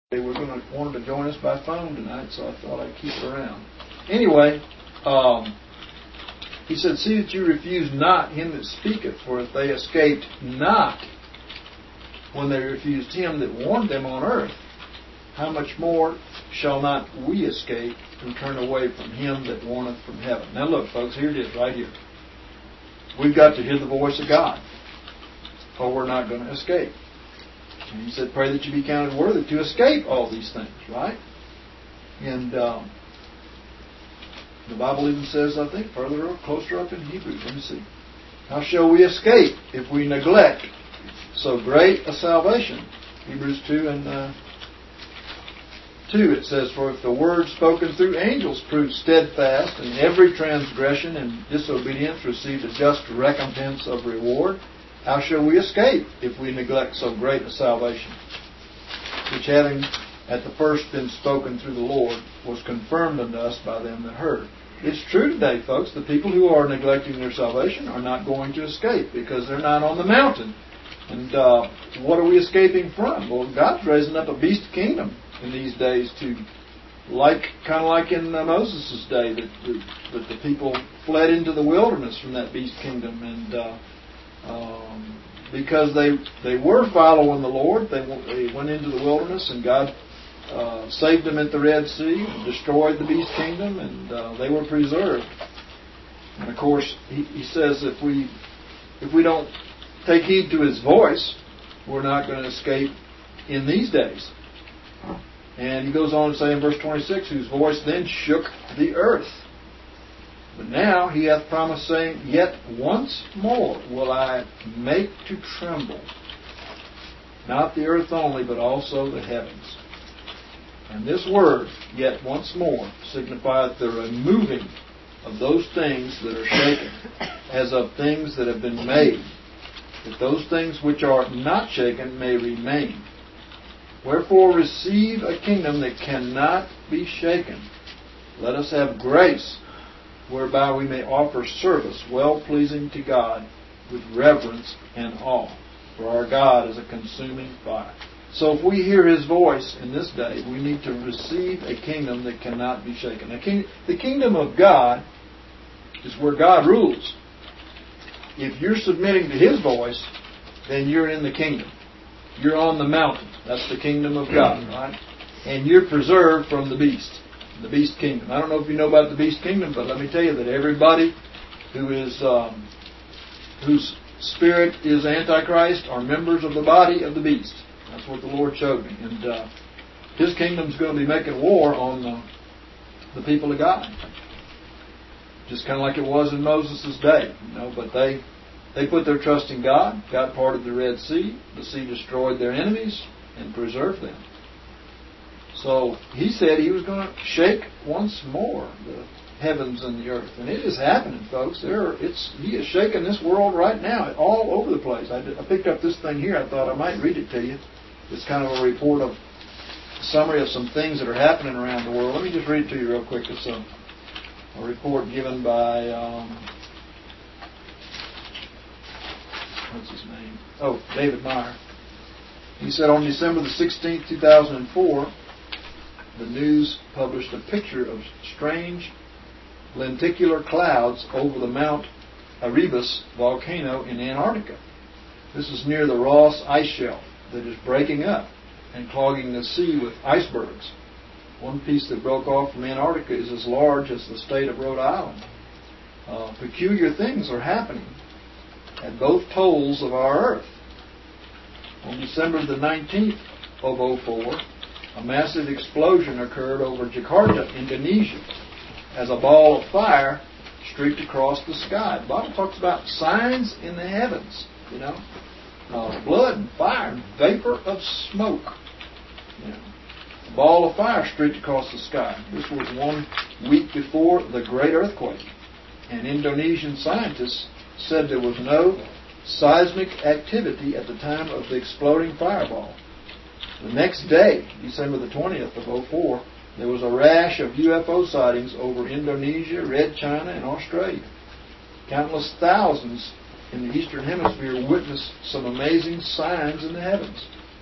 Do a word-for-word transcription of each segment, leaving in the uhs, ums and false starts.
They were going to want to join us by phone tonight, so I thought I'd keep it around. Anyway, um, he said, "See that you refuse not him that speaketh, for if they escaped not when they refused him that warned them on earth, how much more shall not we escape and turn away from him that warneth from heaven?" Now look, folks, here it is, right here. We've got to hear the voice of God, or we're not going to escape. And he said, "Pray that you be counted worthy to escape all these things," right? And um, the Bible even says, I think, further up, closer up in Hebrews. Let me see. "How shall we escape if we neglect so great a salvation?" Hebrews two and uh, two, it says, "For if the word spoken through angels proved steadfast, and every transgression and disobedience received a just recompense of reward, how shall we escape if we neglect so great a salvation, which having at the first been spoken through the Lord, was confirmed unto us by them that heard?" It's true today, folks. The people who are neglecting their salvation are not going to escape because they're not on the mountain. And uh, what are we escaping from? Well, God's raising up a beast kingdom in these days to, like kind of like in uh, Moses' day, that, that, that the people fled into the wilderness from that beast kingdom. And uh, um, because they they were following the Lord, they, they went into the wilderness, and God uh, saved them at the Red Sea, and destroyed the beast kingdom, and uh, they were preserved. And of course, he, he says if we if we don't take heed to His voice, we're not going to escape in these days. And he goes on to say in verse twenty-six, "Whose voice then shook the earth. But now He hath promised, saying, Yet once more will I make to tremble, not the earth only, but also the heavens." And this word, "yet once more," signifieth the removing of those things that are shaken, as of things that have been made, that those things which are not shaken may remain. "Wherefore receive a kingdom that cannot be shaken. Let us have grace, whereby we may offer service well-pleasing to God with reverence and awe. For our God is a consuming fire." So if we hear His voice in this day, we need to receive a kingdom that cannot be shaken. The kingdom of God is where God rules. If you're submitting to His voice, then you're in the kingdom. You're on the mountain. That's the kingdom of God, right? And you're preserved from the beast. The beast kingdom. I don't know if you know about the beast kingdom, but let me tell you that everybody who is um, whose spirit is Antichrist are members of the body of the beast. That's what the Lord showed me. And uh, His kingdom's going to be making war on the, the people of God. Just kind of like it was in Moses' day. You know, but they they put their trust in God, God parted the Red Sea, the sea destroyed their enemies, and preserved them. So He said He was going to shake once more the heavens and the earth. And it is happening, folks. There, it's He is shaking this world right now, all over the place. I, did, I picked up this thing here. I thought I might read it to you. It's kind of a report of, a summary of some things that are happening around the world. Let me just read it to you real quick. It's a, a report given by, um, what's his name? Oh, David Meyer. He said on December the sixteenth, two thousand four, the news published a picture of strange lenticular clouds over the Mount Erebus volcano in Antarctica. This is near the Ross ice shelf that is breaking up and clogging the sea with icebergs. One piece that broke off from Antarctica is as large as the state of Rhode Island. Uh, peculiar things are happening at both poles of our Earth. On December the nineteenth of oh four, a massive explosion occurred over Jakarta, Indonesia, as a ball of fire streaked across the sky. The Bible talks about signs in the heavens, you know, uh, blood and fire and vapor of smoke. You know, a ball of fire streaked across the sky. This was one week before the great earthquake, and Indonesian scientists said there was no seismic activity at the time of the exploding fireball. The next day, December the twentieth of oh four, there was a rash of U F O sightings over Indonesia, Red China, and Australia. Countless thousands in the Eastern Hemisphere witnessed some amazing signs in the heavens.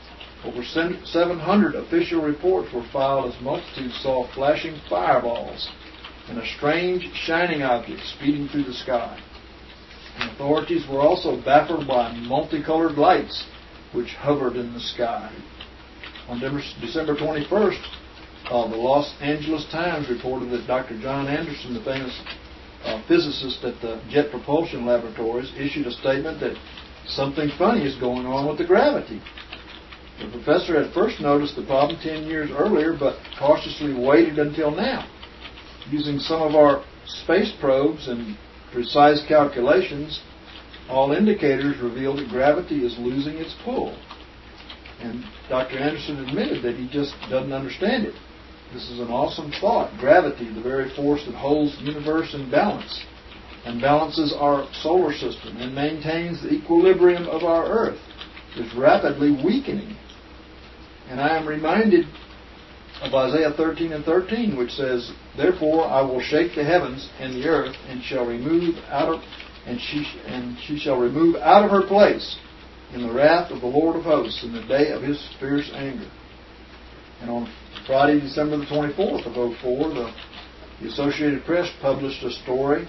Over seven hundred official reports were filed as multitudes saw flashing fireballs and a strange shining object speeding through the sky. And authorities were also baffled by multicolored lights which hovered in the sky. On December twenty-first, uh, the Los Angeles Times reported that Doctor John Anderson, the famous uh, physicist at the Jet Propulsion Laboratories, issued a statement that something funny is going on with the gravity. The professor had first noticed the problem ten years earlier, but cautiously waited until now. Using some of our space probes and precise calculations, all indicators reveal that gravity is losing its pull. And Doctor Anderson admitted that he just doesn't understand it. This is an awesome thought. Gravity, the very force that holds the universe in balance and balances our solar system and maintains the equilibrium of our Earth, is rapidly weakening. And I am reminded of Isaiah thirteen and thirteen, which says, "Therefore I will shake the heavens and the earth, and shall remove out of and she and she shall remove out of her place in the wrath of the Lord of hosts, in the day of his fierce anger." And on Friday, December the twenty-fourth of oh four, the, the Associated Press published a story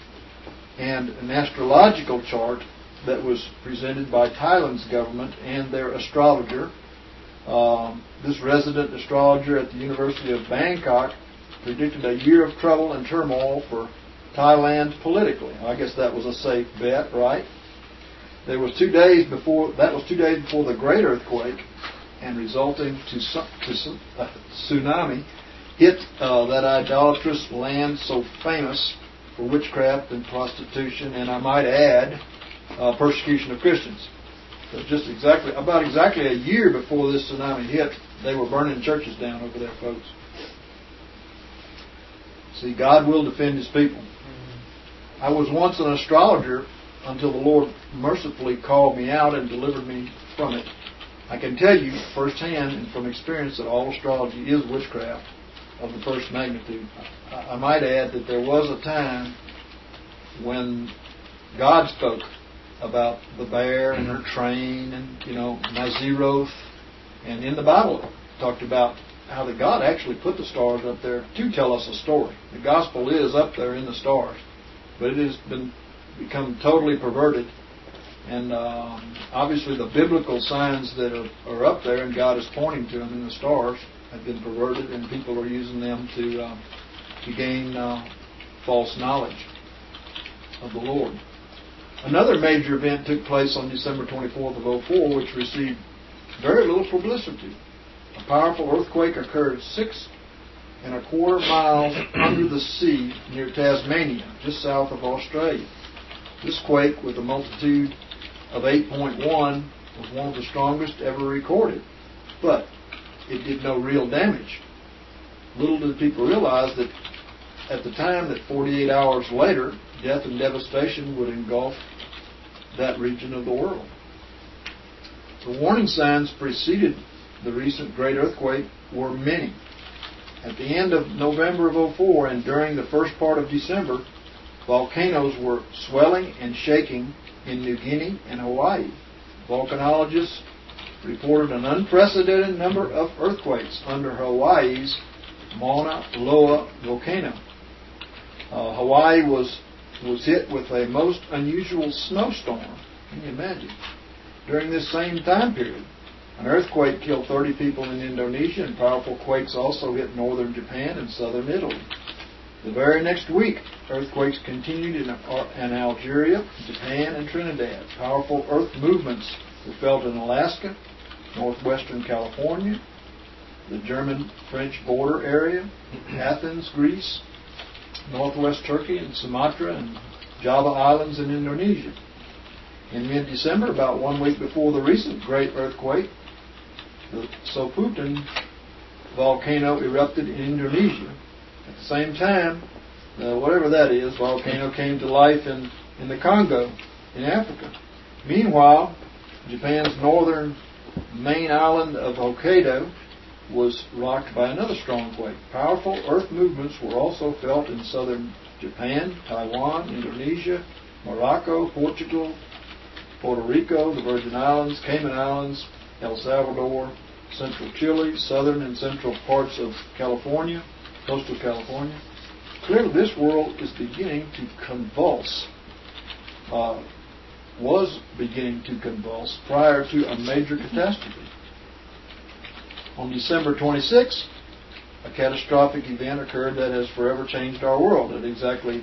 and an astrological chart that was presented by Thailand's government and their astrologer. Um, this resident astrologer at the University of Bangkok predicted a year of trouble and turmoil for Thailand politically. I guess that was a safe bet, right? There was two days before that was two days before the great earthquake, and resulting to, to uh, tsunami hit uh, that idolatrous land so famous for witchcraft and prostitution, and I might add, uh, persecution of Christians. So just exactly, about exactly a year before this tsunami hit, they were burning churches down over there, folks. See, God will defend His people. Mm-hmm. I was once an astrologer until the Lord mercifully called me out and delivered me from it. I can tell you firsthand and from experience that all astrology is witchcraft of the first magnitude. I, I might add that there was a time when God spoke about the bear and her train and, you know, Naziroth. And in the Bible it talked about how that God actually put the stars up there to tell us a story. The gospel is up there in the stars, but it has been become totally perverted. And um, obviously the biblical signs that are, are up there and God is pointing to them in the stars have been perverted, and people are using them to, uh, to gain uh, false knowledge of the Lord. Another major event took place on December twenty-fourth of oh four, which received very little publicity. A powerful earthquake occurred six and a quarter miles under the sea near Tasmania, just south of Australia. This quake, with a multitude of eight point one, was one of the strongest ever recorded, but it did no real damage. Little did people realize that at the time that forty-eight hours later, death and devastation would engulf that region of the world. The warning signs preceded the recent great earthquake were many. At the end of November of oh four and during the first part of December, volcanoes were swelling and shaking in New Guinea and Hawaii. Volcanologists reported an unprecedented number of earthquakes under Hawaii's Mauna Loa volcano. Uh, Hawaii was was hit with a most unusual snowstorm. Can you imagine? During this same time period, an earthquake killed thirty people in Indonesia, and powerful quakes also hit northern Japan and southern Italy. The very next week, earthquakes continued in, in Algeria, Japan, and Trinidad. Powerful earth movements were felt in Alaska, northwestern California, the German-French border area, Athens, Greece, northwest Turkey, and Sumatra, and Java Islands in Indonesia. In mid-December, about one week before the recent great earthquake, the Soputan volcano erupted in Indonesia. At the same time, uh, whatever that is, volcano came to life in, in the Congo, in Africa. Meanwhile, Japan's northern main island of Hokkaido was rocked by another strong quake. Powerful earth movements were also felt in southern Japan, Taiwan, Indonesia, Morocco, Portugal, Puerto Rico, the Virgin Islands, Cayman Islands, El Salvador, central Chile, southern and central parts of California, coastal California. Clearly this world is beginning to convulse, uh, was beginning to convulse prior to a major catastrophe. On December twenty-sixth, a catastrophic event occurred that has forever changed our world. At exactly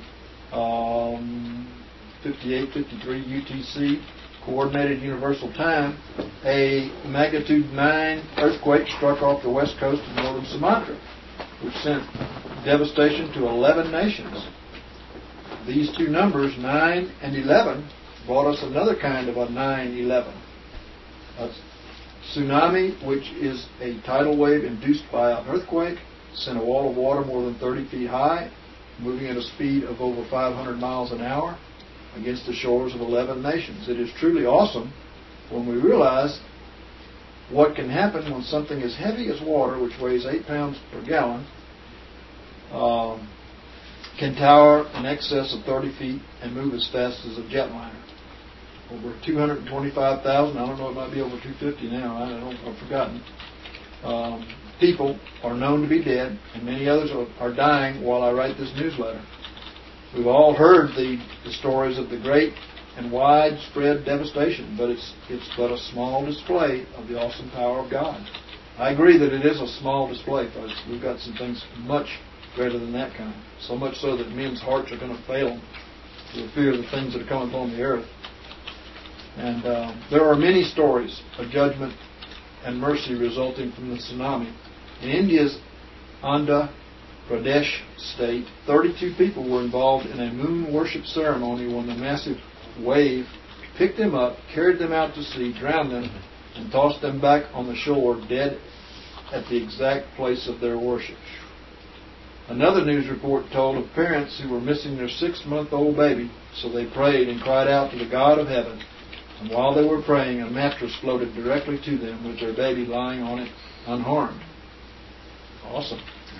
um, fifty-eight fifty-three U T C, Coordinated Universal Time, a magnitude nine earthquake struck off the west coast of northern Sumatra, which sent devastation to eleven nations. These two numbers, nine and eleven, brought us another kind of a nine eleven. A tsunami, which is a tidal wave induced by an earthquake, sent a wall of water more than thirty feet high, moving at a speed of over five hundred miles an hour against the shores of eleven nations. It is truly awesome when we realize what can happen when something as heavy as water, which weighs eight pounds per gallon, um, can tower in excess of thirty feet and move as fast as a jetliner. Over two hundred twenty-five thousand, I don't know, it might be over two hundred fifty now, I don't know, I've forgotten. Um, people are known to be dead, and many others are, are dying while I write this newsletter. We've all heard the, the stories of the great and widespread devastation, but it's it's but a small display of the awesome power of God. I agree that it is a small display, folks. We've got some things much greater than that kind. So much so that men's hearts are going to fail them for the fear of the things that are coming upon the earth. And uh, there are many stories of judgment and mercy resulting from the tsunami. In India's Andhra Pradesh state, thirty-two people were involved in a moon worship ceremony when the massive wave picked them up, carried them out to sea, drowned them, and tossed them back on the shore dead at the exact place of their worship. Another news report told of parents who were missing their six-month-old baby, so they prayed and cried out to the God of heaven. And while they were praying, a mattress floated directly to them with their baby lying on it unharmed. Awesome.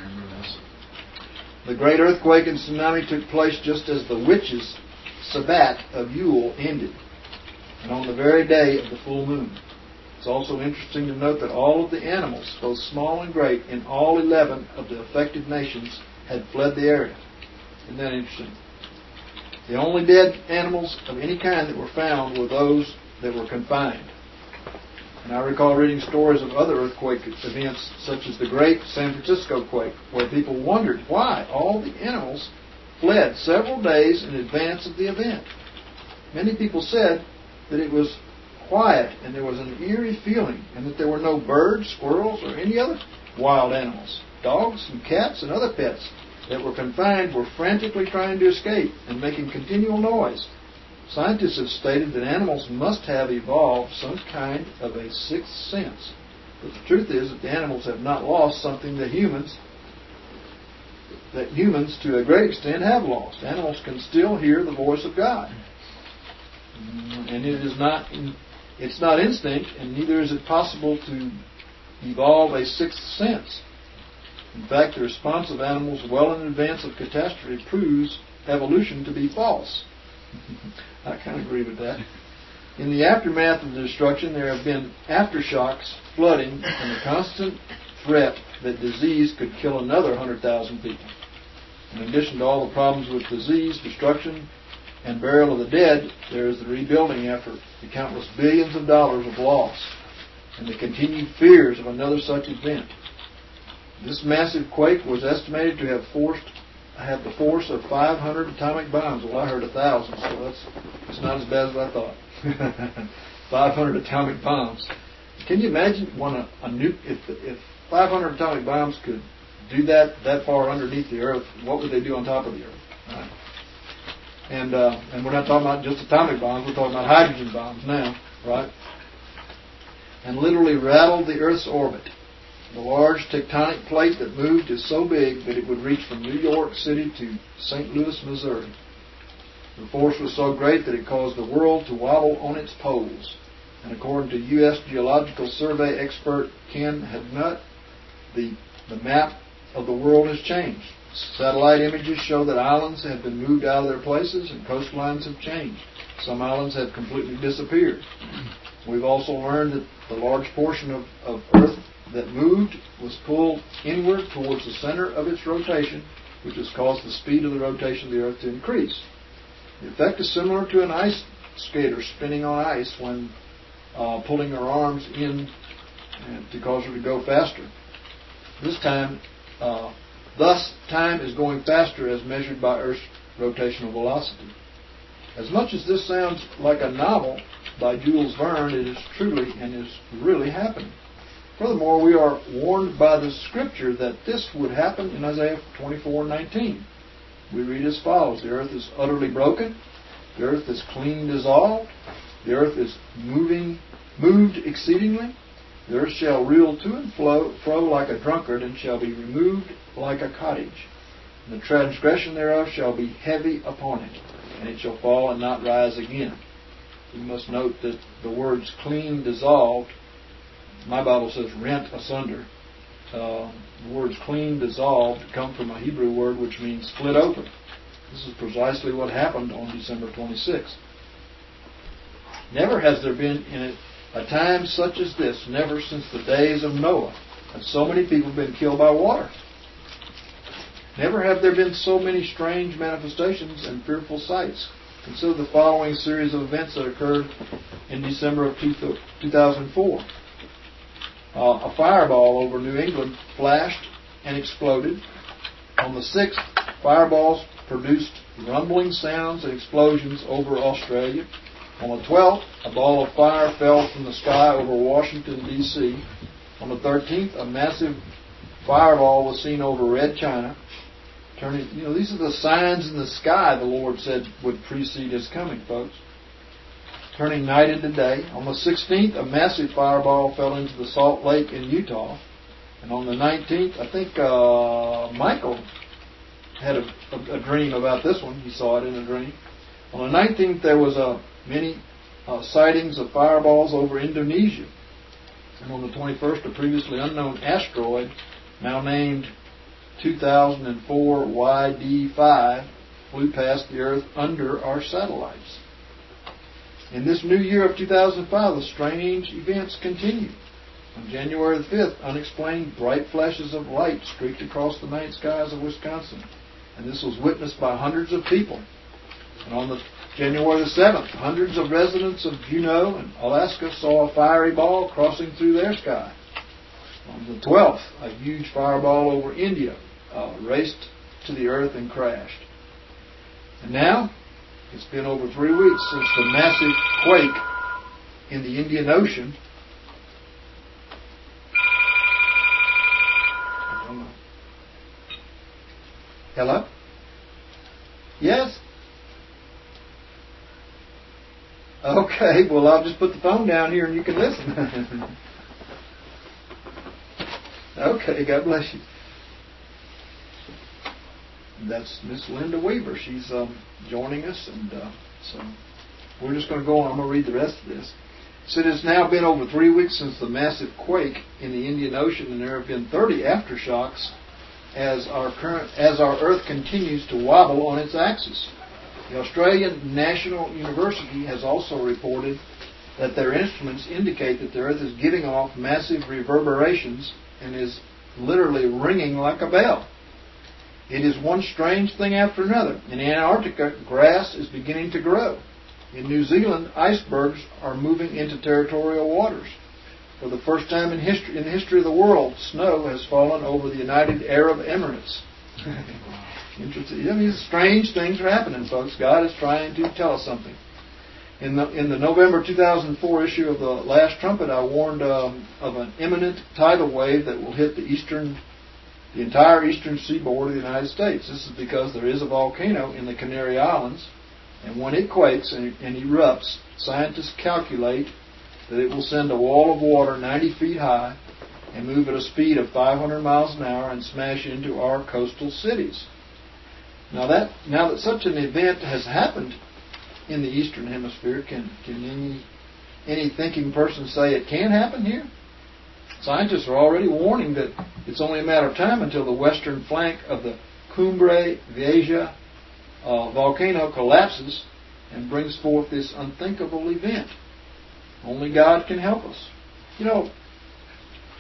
The great earthquake and tsunami took place just as the witches' Sabbat of Yule ended, and on the very day of the full moon. It's also interesting to note that all of the animals, both small and great, in all eleven of the affected nations had fled the area. Isn't that interesting? The only dead animals of any kind that were found were those that were confined. And I recall reading stories of other earthquake events, such as the Great San Francisco quake, where people wondered why all the animals fled several days in advance of the event. Many people said that it was quiet and there was an eerie feeling, and that there were no birds, squirrels, or any other wild animals. Dogs and cats and other pets that were confined were frantically trying to escape and making continual noise. Scientists have stated that animals must have evolved some kind of a sixth sense. But the truth is that the animals have not lost something that humans, that humans to a great extent have lost. Animals can still hear the voice of God. And it is not, it's not instinct, and neither is it possible to evolve a sixth sense. In fact, the response of animals well in advance of catastrophe proves evolution to be false. I kind of agree with that. In the aftermath of the destruction, there have been aftershocks, flooding, and the constant threat that disease could kill another one hundred thousand people. In addition to all the problems with disease, destruction, and burial of the dead, there is the rebuilding effort, the countless billions of dollars of loss, and the continued fears of another such event. This massive quake was estimated to have forced have the force of five hundred atomic bombs. Well, I heard a thousand, so that's it's not as bad as I thought. five hundred atomic bombs. Can you imagine when a, a nuke, if if five hundred atomic bombs could do that that far underneath the earth, what would they do on top of the earth? Right? And uh, and we're not talking about just atomic bombs. We're talking about hydrogen bombs now, right? And literally rattled the Earth's orbit. The large tectonic plate that moved is so big that it would reach from New York City to Saint Louis, Missouri. The force was so great that it caused the world to wobble on its poles. And according to U S Geological Survey expert Ken Hadnut, the, the map of the world has changed. Satellite images show that islands have been moved out of their places and coastlines have changed. Some islands have completely disappeared. We've also learned that the large portion of, of Earth that moved was pulled inward towards the center of its rotation, which has caused the speed of the rotation of the Earth to increase. The effect is similar to an ice skater spinning on ice when uh, pulling her arms in and to cause her to go faster. This time, uh, thus, time is going faster as measured by Earth's rotational velocity. As much as this sounds like a novel by Jules Verne, it is truly and is really happening. Furthermore, we are warned by the Scripture that this would happen in Isaiah twenty-four nineteen. We read as follows: the earth is utterly broken, the earth is clean dissolved, the earth is moving, moved exceedingly, the earth shall reel to and fro, fro like a drunkard, and shall be removed like a cottage. And the transgression thereof shall be heavy upon it, and it shall fall and not rise again. You must note that the words clean dissolved, my Bible says rent asunder. Uh, the words clean dissolved come from a Hebrew word which means split open. This is precisely what happened on December twenty-sixth. Never has there been in it a time such as this, never since the days of Noah, have so many people been killed by water. Never have there been so many strange manifestations and fearful sights. Consider the following series of events that occurred in December of two thousand four. Uh, a fireball over New England flashed and exploded. On the sixth, fireballs produced rumbling sounds and explosions over Australia. On the twelfth, a ball of fire fell from the sky over Washington, D C On the thirteenth, a massive fireball was seen over Red China. Turning, you know, these are the signs in the sky the Lord said would precede His coming, folks. Turning night into day. On the sixteenth, a massive fireball fell into the Salt Lake in Utah. And on the nineteenth, I think uh, Michael had a, a, a dream about this one. He saw it in a dream. On the nineteenth, there was a many uh, sightings of fireballs over Indonesia. And on the twenty-first, a previously unknown asteroid, now named two thousand four Y D five, flew past the Earth under our satellites. In this new year of two thousand five, the strange events continue. On January the fifth, unexplained bright flashes of light streaked across the night skies of Wisconsin, and this was witnessed by hundreds of people. And on the January the seventh, hundreds of residents of Juneau and Alaska saw a fiery ball crossing through their sky. On the twelfth, a huge fireball over India uh, raced to the earth and crashed. And now, it's been over three weeks since the massive quake in the Indian Ocean. I don't know. Hello? Yes? Okay, well, I'll just put the phone down here and you can listen. Okay, God bless you. That's Miss Linda Weaver. She's um, joining us, and uh, so we're just going to go on. I'm going to read the rest of this. It said it's now been over three weeks since the massive quake in the Indian Ocean, and there have been thirty aftershocks as our current as our Earth continues to wobble on its axis. The Australian National University has also reported that their instruments indicate that the Earth is giving off massive reverberations and is literally ringing like a bell. It is one strange thing after another. In Antarctica, grass is beginning to grow. In New Zealand, icebergs are moving into territorial waters. For the first time in history, in the history of the world, snow has fallen over the United Arab Emirates. Interesting. I mean, strange things are happening, folks. God is trying to tell us something. In the in the November two thousand four issue of the Last Trumpet, I warned um, of an imminent tidal wave that will hit the eastern, the entire eastern seaboard of the United States. This is because there is a volcano in the Canary Islands, and when it quakes and, and erupts, scientists calculate that it will send a wall of water ninety feet high and move at a speed of five hundred miles an hour and smash into our coastal cities. Now that now that such an event has happened in the Eastern Hemisphere, can can any any thinking person say it can happen here? Scientists are already warning that it's only a matter of time until the western flank of the Cumbre Vieja uh, volcano collapses and brings forth this unthinkable event. Only God can help us. You know,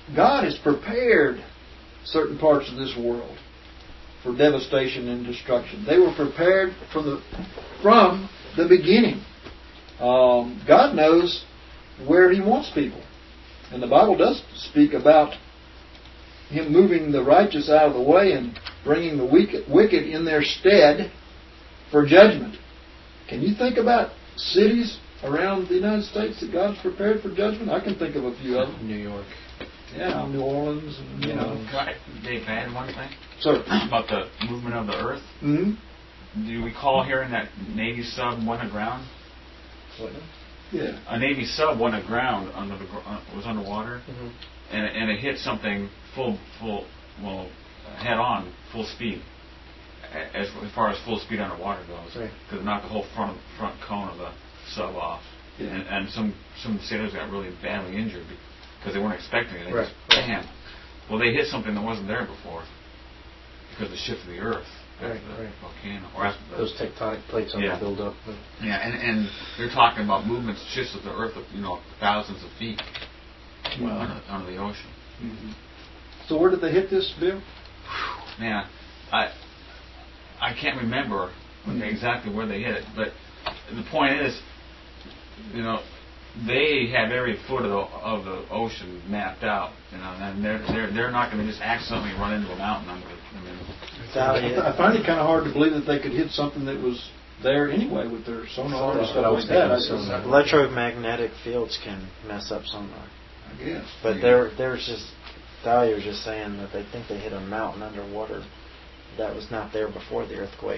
God has prepared certain parts of this world for devastation and destruction. They were prepared from the from the beginning. Um, God knows where He wants people. And the Bible does speak about Him moving the righteous out of the way and bringing the wicked in their stead for judgment. Can you think about cities around the United States that God's prepared for judgment? I can think of a few of them. New York. Yeah, New Orleans. And, you know. Right. Dave, I had one thing. Sir. About the movement of the earth. Mm-hmm. Do you recall hearing that Navy sub went aground? What now? Yeah. A Navy sub went aground under the uh, was underwater, Mm-hmm. and and it hit something full full well head on, full speed. As, as far as full speed underwater goes, because right. it knocked the whole front front cone of the sub off, Yeah. and, and some some sailors got really badly injured because they weren't expecting it. They Right. just bam. Well, they hit something that wasn't there before because of the shift of the earth. Right, the right. volcano. Or after those tectonic plates on yeah. the build up. Yeah, and, and they're talking about movements, shifts of the earth, of, you know, thousands of feet Wow. under, under the ocean. Mm-hmm. So where did they hit this, Bill? Man, I I can't remember mm-hmm. exactly where they hit it, but the point is, you know, they have every foot of the, of the ocean mapped out, you know, and they're they're they're not going to just accidentally run into a mountain under it. I mean, I find it kind of hard to believe that they could hit something that was there anyway with their sonar and stuff like that. I Electromagnetic fields can mess up sonar. I guess. But there, there's just Dahlia was just saying that they think they hit a mountain underwater that was not there before the earthquake.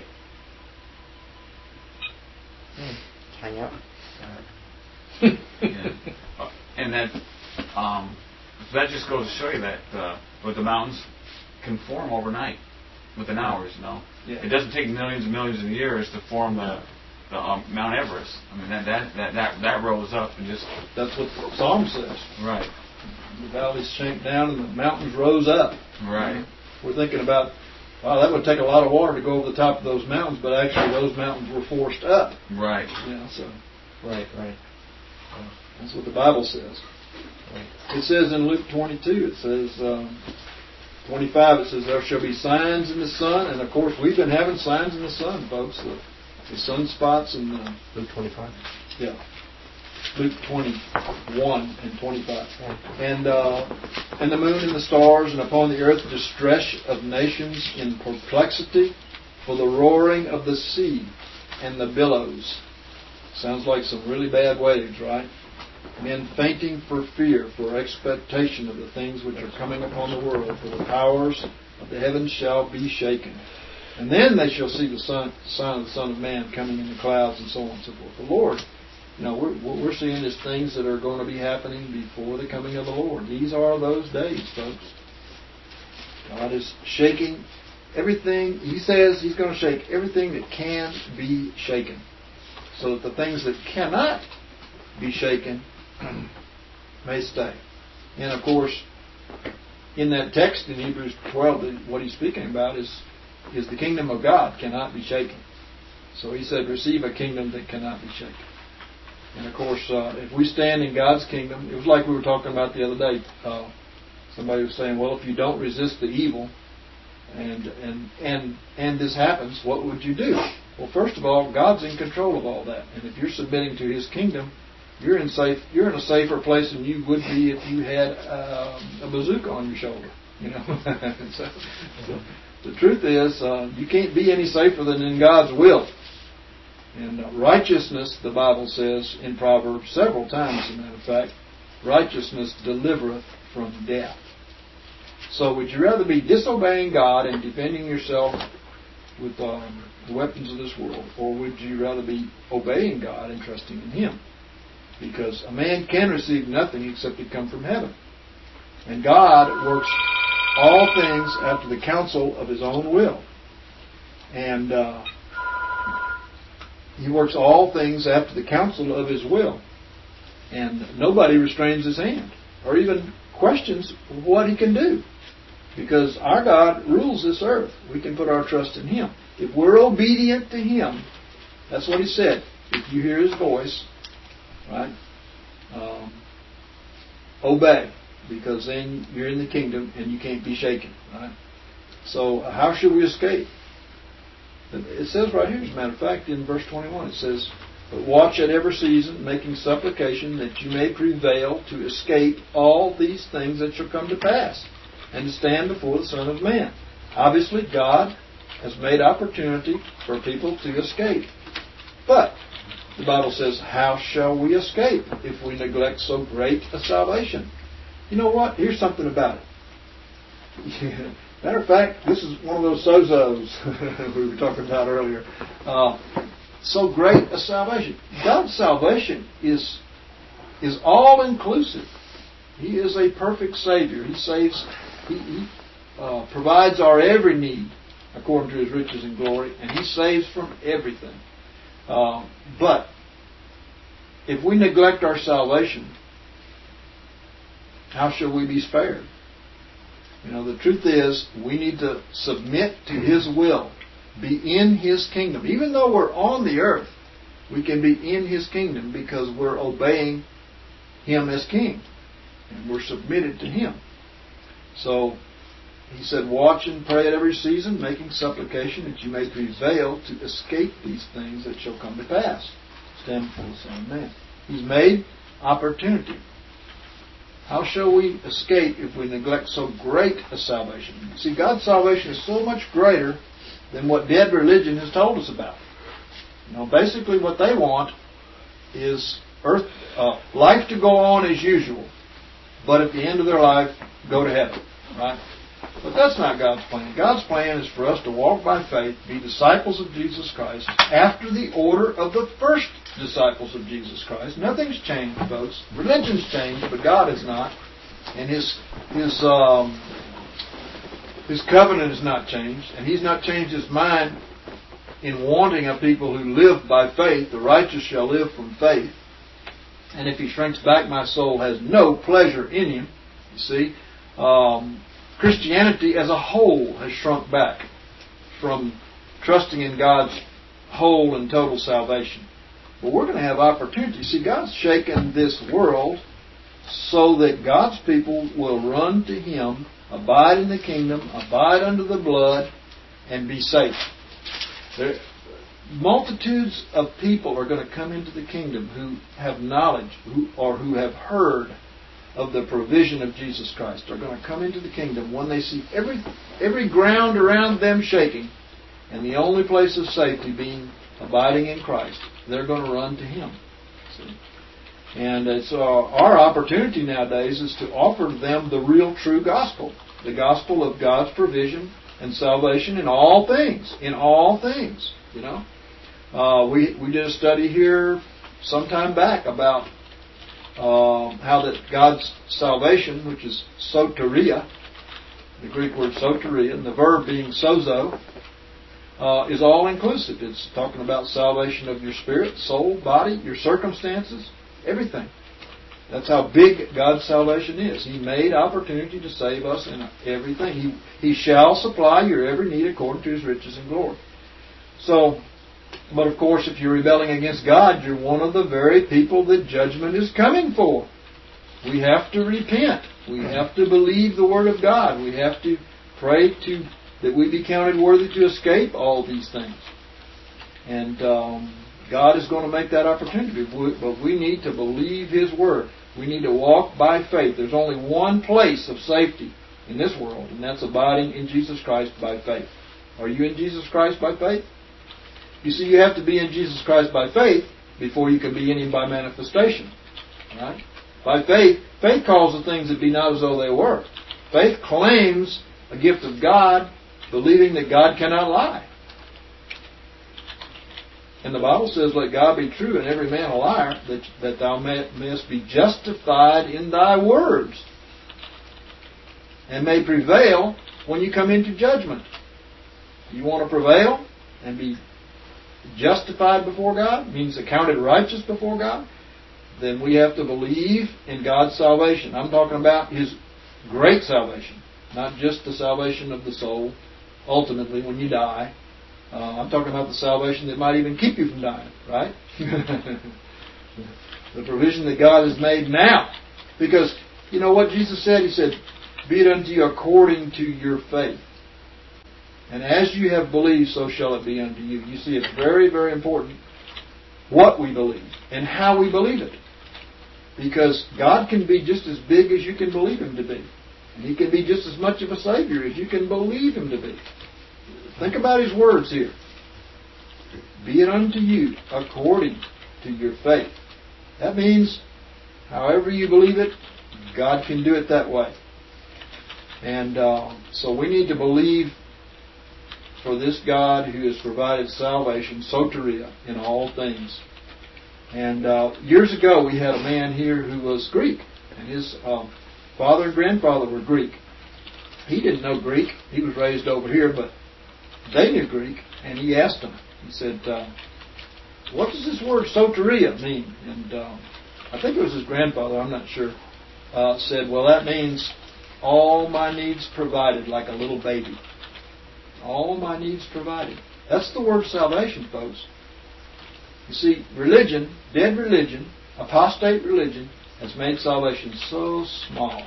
Hmm. Hang out. yeah. uh, and that um, that just goes to show you that uh, with the mountains can form overnight, within hours. You know, yeah. It doesn't take millions and millions of years to form the, the um, Mount Everest. I mean that that, that that that rose up and just. That's what the Psalm says. Right. The valleys sank down and the mountains rose up. Right. You know, we're thinking about, wow, that would take a lot of water to go over the top of those mountains, but actually those mountains were forced up. Right. You know, so. Right, right. That's what the Bible says. Right. It says in Luke twenty-two, it says, um, twenty-five, it says, there shall be signs in the sun. And of course, we've been having signs in the sun, folks. The, the sunspots and the... Luke twenty-five? Yeah. Luke twenty-one and twenty-five. Yeah. And, uh, and the moon and the stars, and upon the earth distress of nations in perplexity, for the roaring of the sea and the billows. Sounds like some really bad waves, right? Men fainting for fear, for expectation of the things which are coming upon the world, for the powers of the heavens shall be shaken. And then they shall see the son, sign of the Son of Man coming in the clouds, and so on and so forth. The Lord, you know, we're, what we're seeing is things that are going to be happening before the coming of the Lord. These are those days, folks. God is shaking everything. He says He's going to shake everything that can be shaken, so that the things that cannot be shaken may stay. And of course, in that text in Hebrews twelve, what he's speaking about is, is the kingdom of God cannot be shaken. So he said, receive a kingdom that cannot be shaken. And of course, uh, if we stand in God's kingdom, it was like we were talking about the other day. Uh, somebody was saying, well, if you don't resist the evil, and and and and this happens, what would you do? Well, first of all, God's in control of all that, and if you're submitting to His kingdom, you're in safe. You're in a safer place than you would be if you had uh, a bazooka on your shoulder. You know. so, so the truth is, uh, you can't be any safer than in God's will. And uh, righteousness, the Bible says in Proverbs several times, as a matter of fact, righteousness delivereth from death. So would you rather be disobeying God and defending yourself with um, the weapons of this world, or would you rather be obeying God and trusting in Him? Because a man can receive nothing except it come from heaven. And God works all things after the counsel of His own will. And uh, He works all things after the counsel of His will. And nobody restrains His hand or even questions what He can do. Because our God rules this earth. We can put our trust in Him. If we're obedient to Him, that's what He said. If you hear His voice, right, um, obey. because then you're in the kingdom and you can't be shaken. Right? So how should we escape? It says right here, as a matter of fact, in verse twenty-one, it says, "But watch at every season, making supplication, that you may prevail to escape all these things that shall come to pass, and to stand before the Son of Man." Obviously, God has made opportunity for people to escape. But the Bible says, how shall we escape if we neglect so great a salvation? You know what? Here's something about it. Matter of fact, this is one of those sozos we were talking about earlier. Uh, so great a salvation. God's salvation is is all inclusive. He is a perfect Savior. He saves. He, he uh, provides our every need according to His riches and glory, and He saves from everything. Uh, but if we neglect our salvation, how shall we be spared? You know, the truth is, we need to submit to His will, be in His kingdom. Even though we're on the earth, we can be in His kingdom because we're obeying Him as King, and we're submitted to Him. So, He said, watch and pray at every season, making supplication that you may prevail to escape these things that shall come to pass. Stand before the Son of Man. He's made opportunity. How shall we escape if we neglect so great a salvation? See, God's salvation is so much greater than what dead religion has told us about. You know, basically what they want is earth uh, life to go on as usual, but at the end of their life, go to heaven. Right? But that's not God's plan. God's plan is for us to walk by faith, be disciples of Jesus Christ, after the order of the first disciples of Jesus Christ. Nothing's changed, folks. Religion's changed, but God has not. And His His um, His covenant has not changed, and He's not changed His mind in wanting a people who live by faith. The righteous shall live from faith. And if he shrinks back, my soul has no pleasure in him. You see, um, Christianity as a whole has shrunk back from trusting in God's whole and total salvation. But we're going to have opportunity. See, God's shaken this world so that God's people will run to Him, abide in the kingdom, abide under the blood, and be safe. There, multitudes of people are going to come into the kingdom who have knowledge who, or who have heard of the provision of Jesus Christ. Are going to come into the kingdom when they see every every ground around them shaking, and the only place of safety being abiding in Christ. They're going to run to Him. See? And it's uh, our opportunity nowadays is to offer them the real true gospel. The gospel of God's provision and salvation in all things. In all things. You know. Uh, we, we did a study here some time back about uh, how that God's salvation, which is soteria, the Greek word soteria, and the verb being sozo, Uh, is all inclusive. It's talking about salvation of your spirit, soul, body, your circumstances, everything. That's how big God's salvation is. He made opportunity to save us in everything. He, he shall supply your every need according to His riches and glory. So, but of course, if you're rebelling against God, you're one of the very people that judgment is coming for. We have to repent. We have to believe the Word of God. We have to pray to that we be counted worthy to escape all these things. And um, God is going to make that opportunity. But we need to believe His Word. We need to walk by faith. There's only one place of safety in this world, and that's abiding in Jesus Christ by faith. Are you in Jesus Christ by faith? You see, you have to be in Jesus Christ by faith before you can be in Him by manifestation. Right? By faith, faith calls the things that be not as though they were. Faith claims a gift of God, believing that God cannot lie. And the Bible says, let God be true and every man a liar, that, that thou mayest be justified in thy words, and may prevail when you come into judgment. You want to prevail and be justified before God, means accounted righteous before God, then we have to believe in God's salvation. I'm talking about His great salvation, not just the salvation of the soul, ultimately when you die. Uh, I'm talking about the salvation that might even keep you from dying, right? The provision that God has made now. Because you know what Jesus said? He said, be it unto you according to your faith. And as you have believed, so shall it be unto you. You see, it's very, very important what we believe and how we believe it. Because God can be just as big as you can believe Him to be. And He can be just as much of a Savior as you can believe Him to be. Think about His words here. Be it unto you according to your faith. That means, however you believe it, God can do it that way. And uh, so we need to believe for this God who has provided salvation, soteria, in all things. And uh, years ago we had a man here who was Greek. And his uh, father and grandfather were Greek. He didn't know Greek. He was raised over here, but they knew Greek. And he asked them, he said, uh, what does this word soteria mean? And uh, I think it was his grandfather, I'm not sure, uh, said, well, that means all my needs provided, like a little baby. All my needs provided. That's the word salvation, folks. You see, religion, dead religion, apostate religion, has made salvation so small.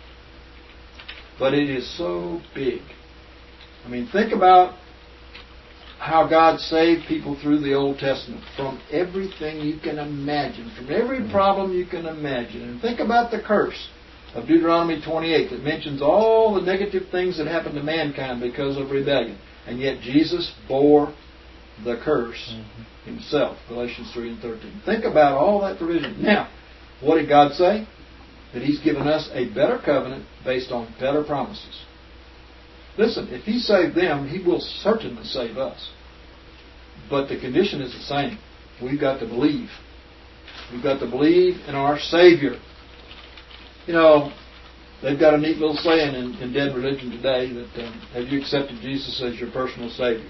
But it is so big. I mean, think about how God saved people through the Old Testament from everything you can imagine, from every problem you can imagine. And think about the curse of Deuteronomy twenty-eight that mentions all the negative things that happened to mankind because of rebellion. And yet Jesus bore the curse mm-hmm. Himself, Galatians three and thirteen. Think about all that provision. Now, what did God say? That He's given us a better covenant based on better promises. Listen, if He saved them, He will certainly save us. But the condition is the same. We've got to believe. We've got to believe in our Savior. You know, they've got a neat little saying in, in dead religion today that, um, have you accepted Jesus as your personal Savior?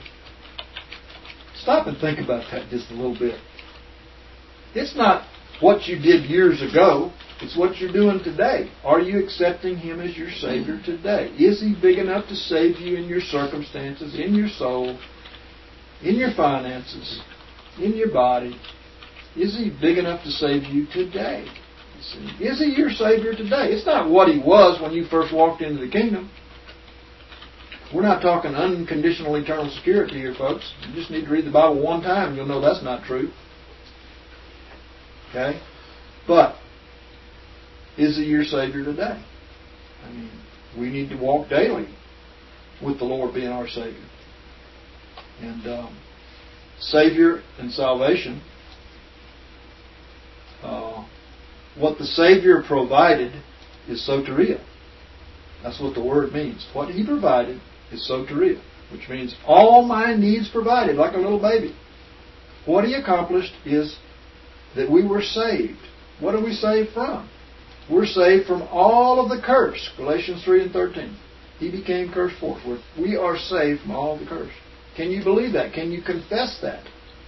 Stop and think about that just a little bit. It's not what you did years ago. It's what you're doing today. Are you accepting Him as your Savior today? Is He big enough to save you in your circumstances, in your soul, in your finances, in your body? Is He big enough to save you today? Is He your Savior today? It's not what He was when you first walked into the kingdom. We're not talking unconditional eternal security here, folks. You just need to read the Bible one time and you'll know that's not true. Okay? But is He your Savior today? I mean, we need to walk daily with the Lord being our Savior. And um, Savior and salvation, uh, what the Savior provided is soteria. That's what the word means. What He provided is soteria, which means all my needs provided, like a little baby. What He accomplished is that we were saved. What are we saved from? We're saved from all of the curse. Galatians three and thirteen. He became cursed for us. We are saved from all the curse. Can you believe that? Can you confess that?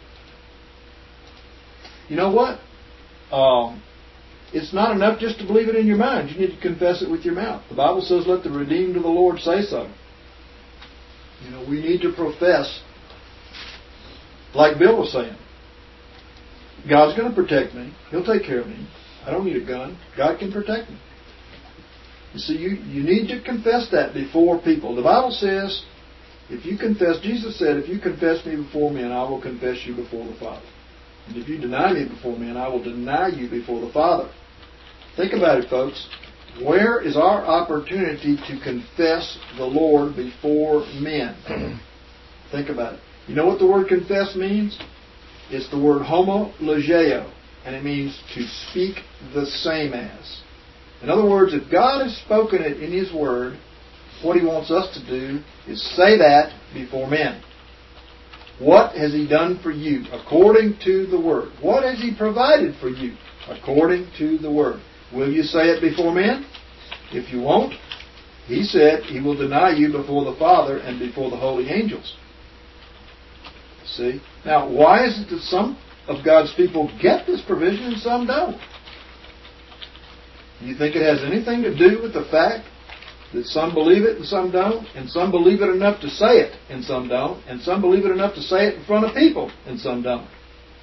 You know what? Um, it's not enough just to believe it in your mind. You need to confess it with your mouth. The Bible says, let the redeemed of the Lord say so. You know, we need to profess, like Bill was saying, God's going to protect me. He'll take care of me. I don't need a gun. God can protect me. You see, you, you need to confess that before people. The Bible says, if you confess, Jesus said, if you confess me before men, I will confess you before the Father. And if you deny me before men, I will deny you before the Father. Think about it, folks. Where is our opportunity to confess the Lord before men? Think about it. You know what the word confess means? It's the word homologeo, and it means to speak the same as. In other words, if God has spoken it in His Word, what He wants us to do is say that before men. What has He done for you according to the Word? What has He provided for you according to the Word? Will you say it before men? If you won't, He said He will deny you before the Father and before the holy angels. See? Now, why is it that some of God's people get this provision and some don't? Do you think it has anything to do with the fact that some believe it and some don't, and some believe it enough to say it and some don't, and some believe it enough to say it in front of people and some don't?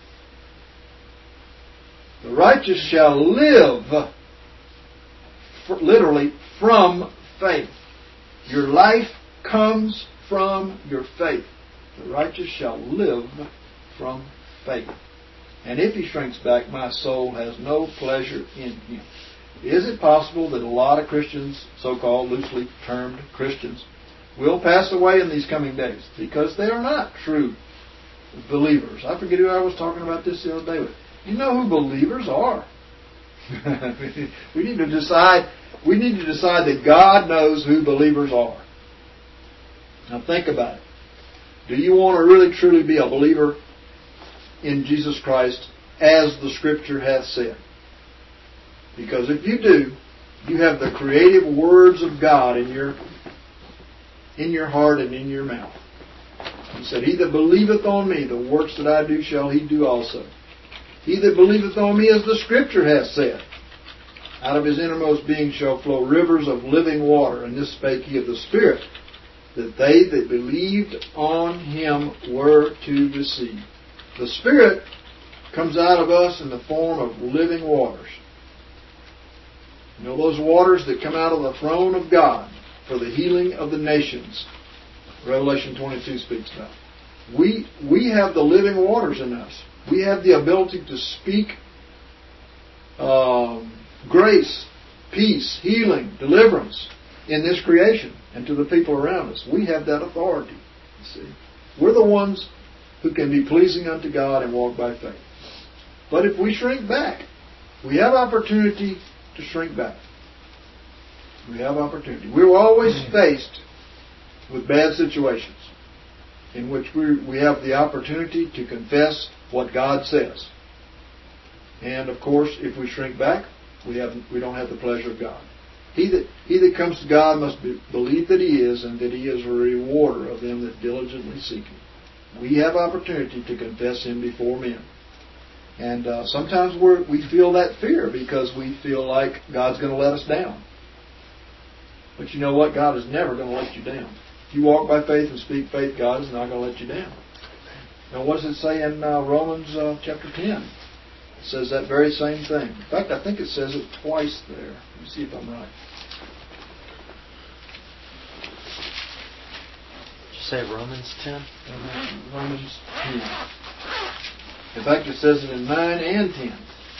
The righteous shall live literally from faith. Your life comes from your faith. The righteous shall live from faith. And if he shrinks back, my soul has no pleasure in him. Is it possible that a lot of Christians, so-called loosely termed Christians, will pass away in these coming days because they are not true believers? I forget who I was talking about this the other day with. You know who believers are. we need to decide. We need to decide that God knows who believers are. Now think about it. Do you want to really truly be a believer in Jesus Christ as the Scripture hath said? Because if you do, you have the creative words of God in your in your heart and in your mouth. He said, He that believeth on me, the works that I do shall he do also. He that believeth on me, as the Scripture hath said, out of his innermost being shall flow rivers of living water. And this spake he of the Spirit, that they that believed on him were to receive. The Spirit comes out of us in the form of living waters. You know those waters that come out of the throne of God for the healing of the nations, Revelation twenty-two speaks about. We, we have the living waters in us. We have the ability to speak um, grace, peace, healing, deliverance in this creation and to the people around us. We have that authority. You see, we're the ones who can be pleasing unto God and walk by faith. But if we shrink back, we have opportunity to shrink back. We have opportunity. We're always faced with bad situations in which we we have the opportunity to confess what God says. And of course, if we shrink back, we have we don't have the pleasure of God. He that he that comes to God must be, believe that He is, and that He is a rewarder of them that diligently seek Him. We have opportunity to confess Him before men. And uh, sometimes we're, we feel that fear because we feel like God's going to let us down. But you know what? God is never going to let you down. If you walk by faith and speak faith, God is not going to let you down. Now, what does it say in uh, Romans uh, chapter ten? It says that very same thing. In fact, I think it says it twice there. Let me see if I'm right. Did you say Romans ten? Mm-hmm. Romans ten. In fact, it says it in nine and ten.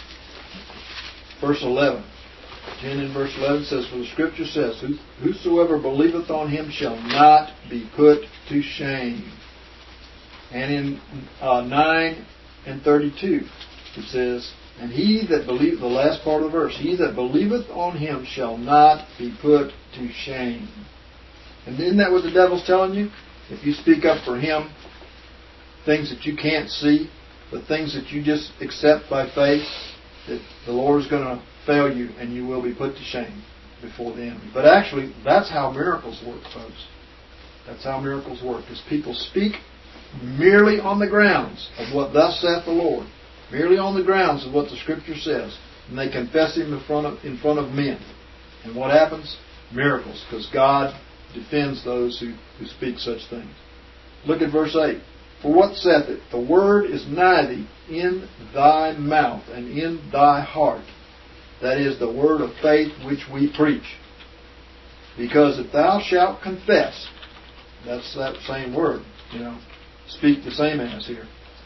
Verse eleven. ten and verse eleven says, for the Scripture says, whosoever believeth on Him shall not be put to shame. And in uh, nine and thirty-two, it says, and he that believeth, the last part of the verse, he that believeth on Him shall not be put to shame. And isn't that what the devil's telling you? If you speak up for him, things that you can't see, the things that you just accept by faith, that the Lord is going to fail you and you will be put to shame before the enemy. But actually, that's how miracles work, folks. That's how miracles work. Is people speak merely on the grounds of what thus saith the Lord, merely on the grounds of what the Scripture says, and they confess Him in front of, in front of men. And what happens? Miracles, because God defends those who, who speak such things. Look at verse eight. For what saith it? The word is nigh thee, in thy mouth and in thy heart. That is the word of faith which we preach. Because if thou shalt confess, that's that same word, you know, speak the same as here.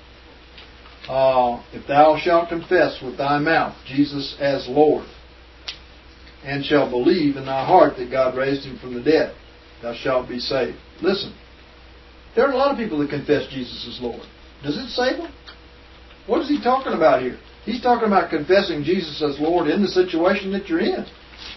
Uh, if thou shalt confess with thy mouth Jesus as Lord, and shalt believe in thy heart that God raised Him from the dead, thou shalt be saved. Listen, there are a lot of people that confess Jesus as Lord. Does it save them? What is he talking about here? He's talking about confessing Jesus as Lord in the situation that you're in.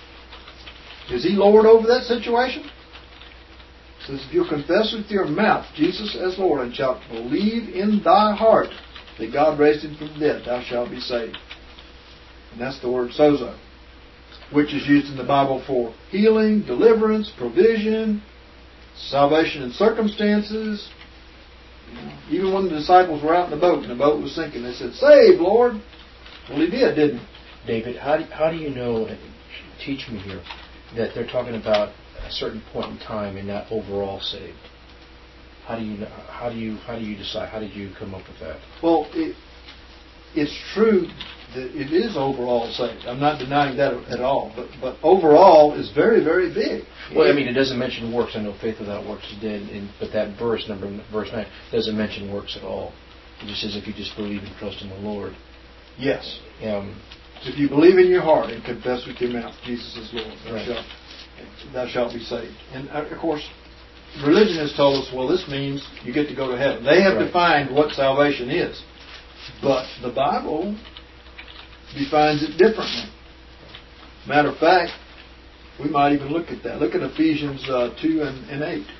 Is He Lord over that situation? It says, if you'll confess with your mouth Jesus as Lord, and shalt believe in thy heart that God raised Him from the dead, thou shalt be saved. And that's the word sozo, which is used in the Bible for healing, deliverance, provision, salvation in circumstances. You know, even when the disciples were out in the boat and the boat was sinking, they said, save, Lord. Well, He did, didn't He? David, how do, how do you know, teach me here, that they're talking about a certain point in time and not overall saved? How do you know, how do you how do you decide? How did you come up with that? Well, it, it's true that it is overall saved. I'm not denying that at all. But but overall is very, very big. Well, I mean, it doesn't mention works. I know faith without works is dead. And, but that verse, number verse nine, doesn't mention works at all. It just says if you just believe and trust in the Lord. Yes. Um, if you believe in your heart and confess with your mouth Jesus is Lord, thou, right. shalt, thou shalt be saved. And of course, religion has told us, well, this means you get to go to heaven. They have right. defined what salvation is. But the Bible defines it differently. Matter of fact, we might even look at that. Look at Ephesians uh, two and, and eight.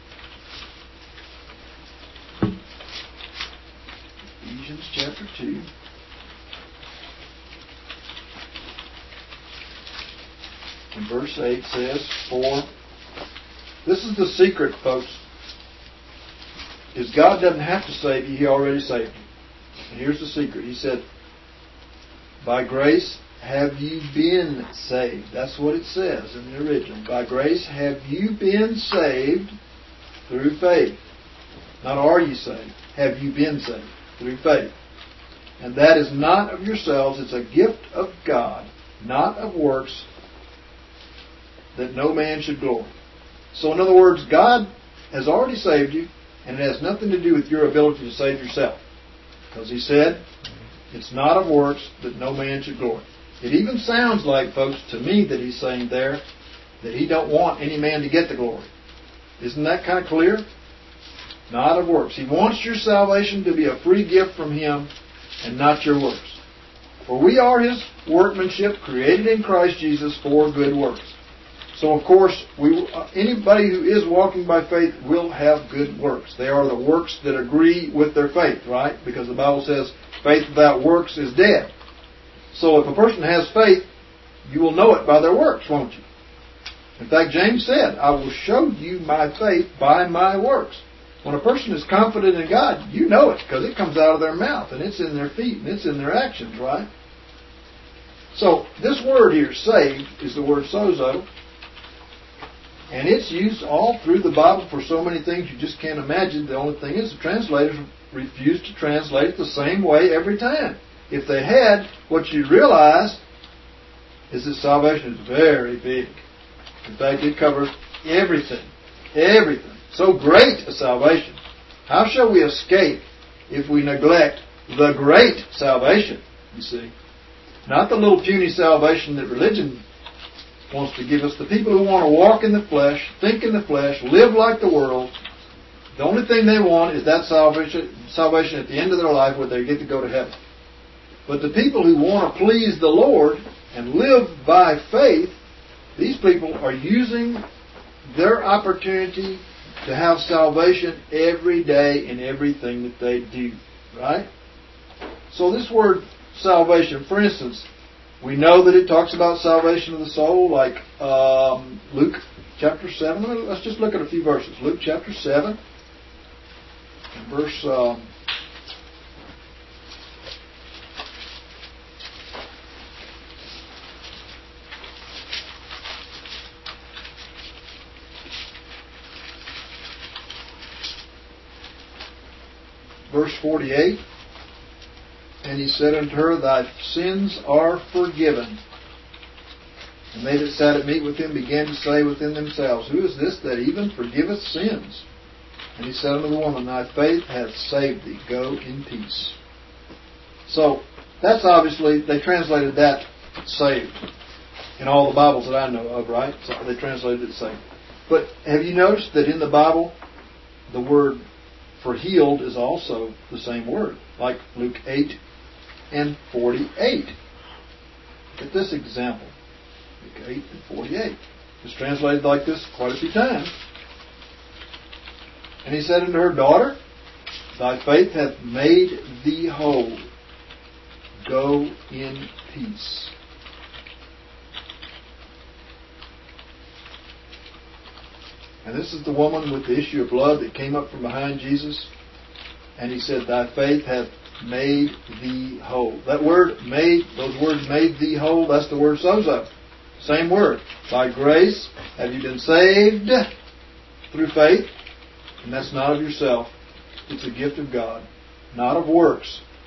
Ephesians chapter two. And verse eight says, For this is the secret, folks, is God doesn't have to save you, He already saved you. And here's the secret. He said, by grace have you been saved. That's what it says in the original. By grace have you been saved through faith. Not are you saved. Have you been saved through faith. And that is not of yourselves. It's a gift of God, not of works, that no man should glory. So in other words, God has already saved you, and it has nothing to do with your ability to save yourself. Because He said, it's not of works that no man should glory. It even sounds like, folks, to me that He's saying there that He don't want any man to get the glory. Isn't that kind of clear? Not of works. He wants your salvation to be a free gift from Him and not your works. For we are His workmanship, created in Christ Jesus for good works. So, of course, we anybody who is walking by faith will have good works. They are the works that agree with their faith, right? Because the Bible says faith without works is dead. So if a person has faith, you will know it by their works, won't you? In fact, James said, I will show you my faith by my works. When a person is confident in God, you know it because it comes out of their mouth and it's in their feet and it's in their actions, right? So this word here, saved, is the word sozo. And it's used all through the Bible for so many things you just can't imagine. The only thing is the translators refuse to translate it the same way every time. If they had, what you realize is that salvation is very big. In fact, it covers everything. Everything. So great a salvation. How shall we escape if we neglect the great salvation, you see? Not the little puny salvation that religion wants to give us. The people who want to walk in the flesh, think in the flesh, live like the world, the only thing they want is that salvation, salvation at the end of their life where they get to go to heaven. But the people who want to please the Lord and live by faith, these people are using their opportunity to have salvation every day in everything that they do. Right? So this word salvation, for instance, we know that it talks about salvation of the soul, like um, Luke chapter seven. Let's just look at a few verses. Luke chapter seven, verse um, verse forty-eight. And He said unto her, Thy sins are forgiven. And they that sat at meat with Him began to say within themselves, Who is this that even forgiveth sins? And He said unto the woman, Thy faith hath saved thee. Go in peace. So, that's obviously, they translated that saved in all the Bibles that I know of, right? So they translated it saved. But have you noticed that in the Bible, the word for healed is also the same word? Like Luke eight and forty-eight. Look at this example. Luke eight and forty-eight. It's translated like this quite a few times. And He said unto her, Daughter, thy faith hath made thee whole. Go in peace. And this is the woman with the issue of blood that came up from behind Jesus. And He said, Thy faith hath made thee whole. That word, made, those words, made thee whole, that's the word sozo. Same word. By grace have you been saved through faith. And that's not of yourself. It's a gift of God. Not of works.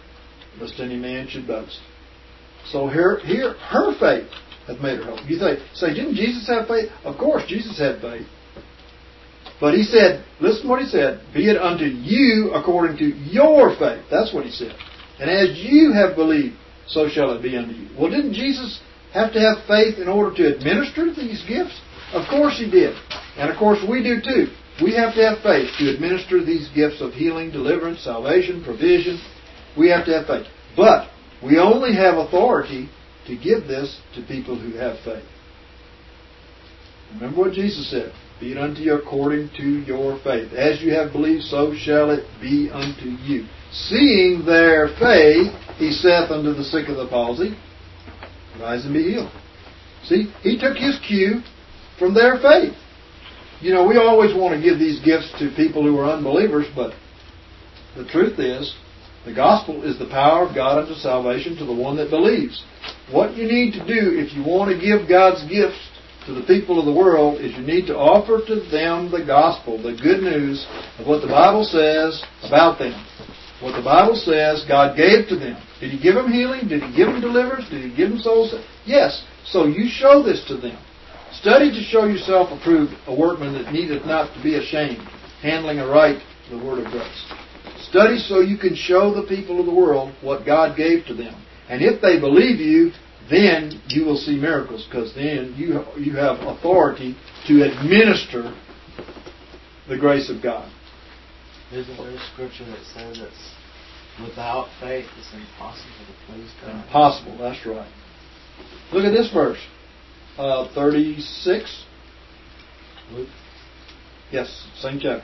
lest any man should boast. So here, here, her faith hath made her whole. You think, say, didn't Jesus have faith? Of course, Jesus had faith. But he said, listen to what he said, be it unto you according to your faith. That's what he said. And as you have believed, so shall it be unto you. Well, didn't Jesus have to have faith in order to administer these gifts? Of course he did. And of course we do too. We have to have faith to administer these gifts of healing, deliverance, salvation, provision. We have to have faith. But we only have authority to give this to people who have faith. Remember what Jesus said. Be it unto you according to your faith. As you have believed, so shall it be unto you. Seeing their faith, he saith unto the sick of the palsy, rise and be healed. See, he took his cue from their faith. You know, we always want to give these gifts to people who are unbelievers, but the truth is, the gospel is the power of God unto salvation to the one that believes. What you need to do if you want to give God's gifts to the people of the world is you need to offer to them the gospel, the good news of what the Bible says about them. What the Bible says God gave to them. Did He give them healing? Did He give them deliverance? Did He give them souls? Yes. So you show this to them. Study to show yourself approved, a workman that needeth not to be ashamed, handling aright the word of grace. Study so you can show the people of the world what God gave to them. And if they believe you, then you will see miracles, because then you you have authority to administer the grace of God. Isn't there a scripture that says that without faith it's impossible to please God? Impossible, that's right. Look at this verse. Uh, thirty-six. Luke. Yes, same chapter.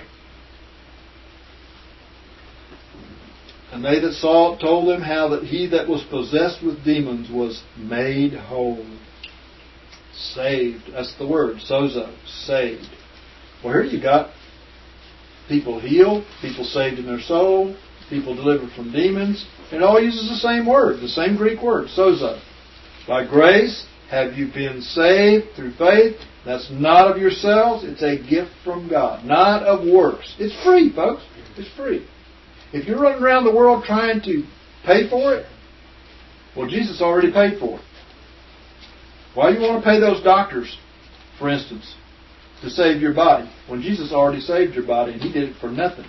And they that saw it told them how that he that was possessed with demons was made whole. Saved. That's the word. Sozo. Saved. Well, here you got people healed, people saved in their soul, people delivered from demons. It all uses the same word, the same Greek word, sozo. By grace have you been saved through faith. That's not of yourselves. It's a gift from God, not of works. It's free, folks. It's free. If you're running around the world trying to pay for it, well, Jesus already paid for it. Why do you want to pay those doctors, for instance, to save your body, when Jesus already saved your body and He did it for nothing?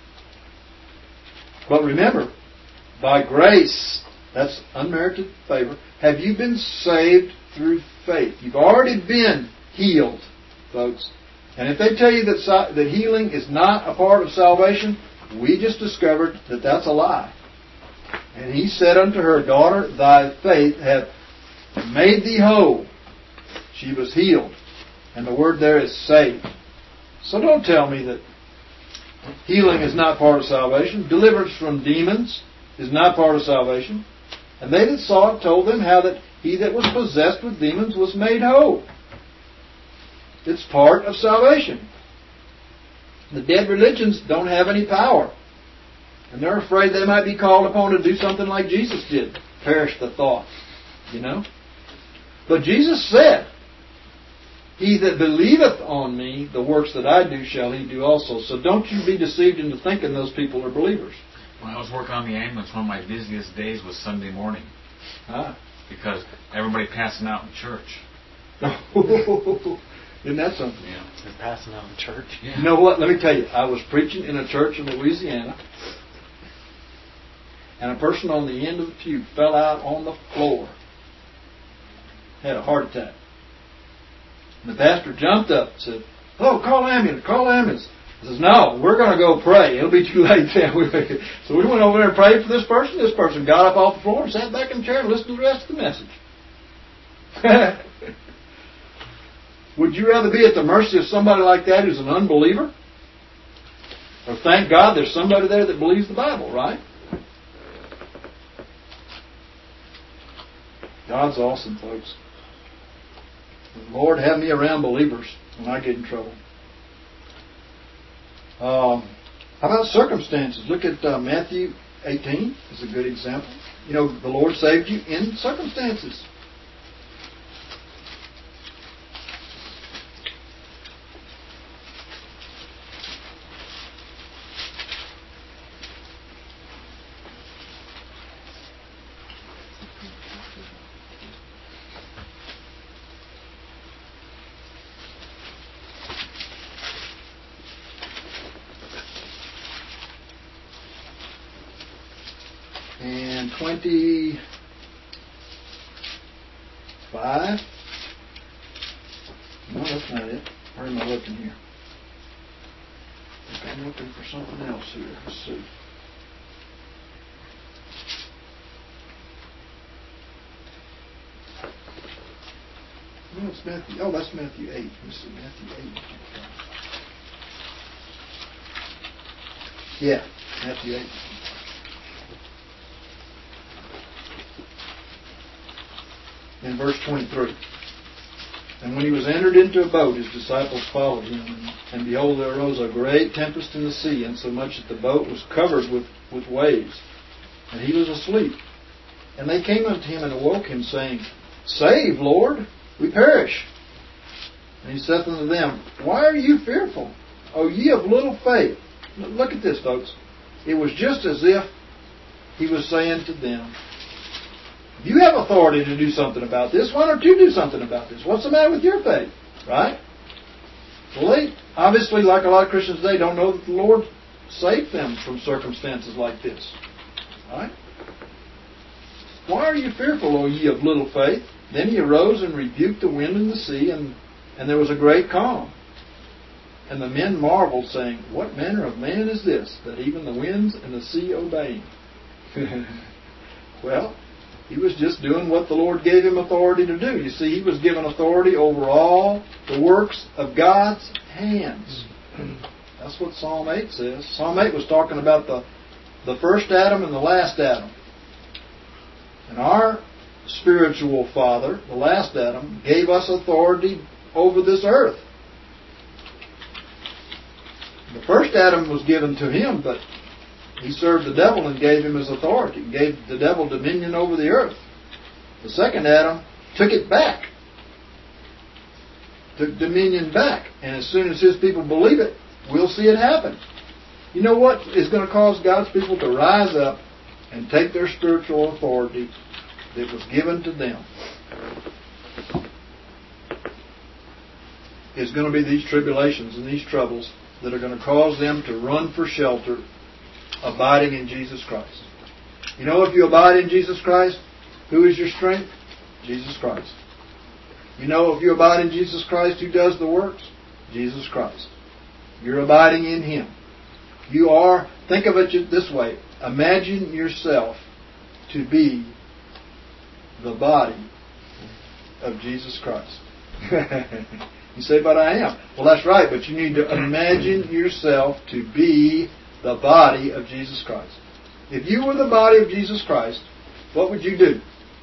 But remember, by grace, that's unmerited favor, have you been saved through faith. You've already been healed, folks. And if they tell you that that healing is not a part of salvation, we just discovered that that's a lie. And He said unto her, Daughter, thy faith hath made thee whole. She was healed. And the word there is saved. So don't tell me that healing is not part of salvation. Deliverance from demons is not part of salvation. And they that saw it told them how that he that was possessed with demons was made whole. It's part of salvation. The dead religions don't have any power. And they're afraid they might be called upon to do something like Jesus did. Perish the thought. You know? But Jesus said, He that believeth on me, the works that I do shall he do also. So don't you be deceived into thinking those people are believers. When I was working on the ambulance, one of my busiest days was Sunday morning. Ah. Because everybody passing out in church. Isn't that something? Yeah. They're passing out in church. Yeah. You know what? Let me tell you. I was preaching in a church in Louisiana. And a person on the end of the pew fell out on the floor. Had a heart attack. And the pastor jumped up and said, "Oh, call ambulance, call ambulance." He says, "No, we're going to go pray. It'll be too late then." So we went over there and prayed for this person. This person got up off the floor and sat back in the chair and listened to the rest of the message. Would you rather be at the mercy of somebody like that who's an unbeliever? Or thank God there's somebody there that believes the Bible, right? God's awesome, folks. Lord, have me around believers when I get in trouble. Um, how about circumstances? Look at uh, Matthew eighteen. Is a good example. You know, the Lord saved you in circumstances. and twenty-five. No, that's not it. Where am I looking here? I think I'm looking for something else here. Let's see. No, it's Matthew. Oh, that's Matthew eight. Let's see, Matthew eight. Yeah, Matthew eight. In verse twenty-three. And when he was entered into a boat, his disciples followed him. And, and behold, there arose a great tempest in the sea, insomuch that the boat was covered with, with waves. And he was asleep. And they came unto him and awoke him, saying, Save, Lord, we perish. And he saith unto them, Why are you fearful, O ye of little faith? Look at this, folks. It was just as if he was saying to them, you have authority to do something about this. Why don't you do something about this? What's the matter with your faith? Right? Well, they, obviously, like a lot of Christians today, don't know that the Lord saved them from circumstances like this. Right? Why are you fearful, O ye of little faith? Then he arose and rebuked the wind and the sea, and, and there was a great calm. And the men marveled, saying, What manner of man is this, that even the winds and the sea obey him? Well, he was just doing what the Lord gave him authority to do. You see, he was given authority over all the works of God's hands. That's what Psalm eight says. Psalm eight was talking about the, the first Adam and the last Adam. And our spiritual father, the last Adam, gave us authority over this earth. The first Adam was given to him, but he served the devil and gave him his authority, gave the devil dominion over the earth. The second Adam took it back, took dominion back. And as soon as his people believe it, we'll see it happen. You know what is going to cause God's people to rise up and take their spiritual authority that was given to them? Is going to be these tribulations and these troubles that are going to cause them to run for shelter, abiding in Jesus Christ. You know, if you abide in Jesus Christ, who is your strength? Jesus Christ. You know, if you abide in Jesus Christ, who does the works? Jesus Christ. You're abiding in Him. You are, think of it this way, imagine yourself to be the body of Jesus Christ. You say, but I am. Well, that's right, but you need to imagine yourself to be the body of Jesus Christ. If you were the body of Jesus Christ, what would you do?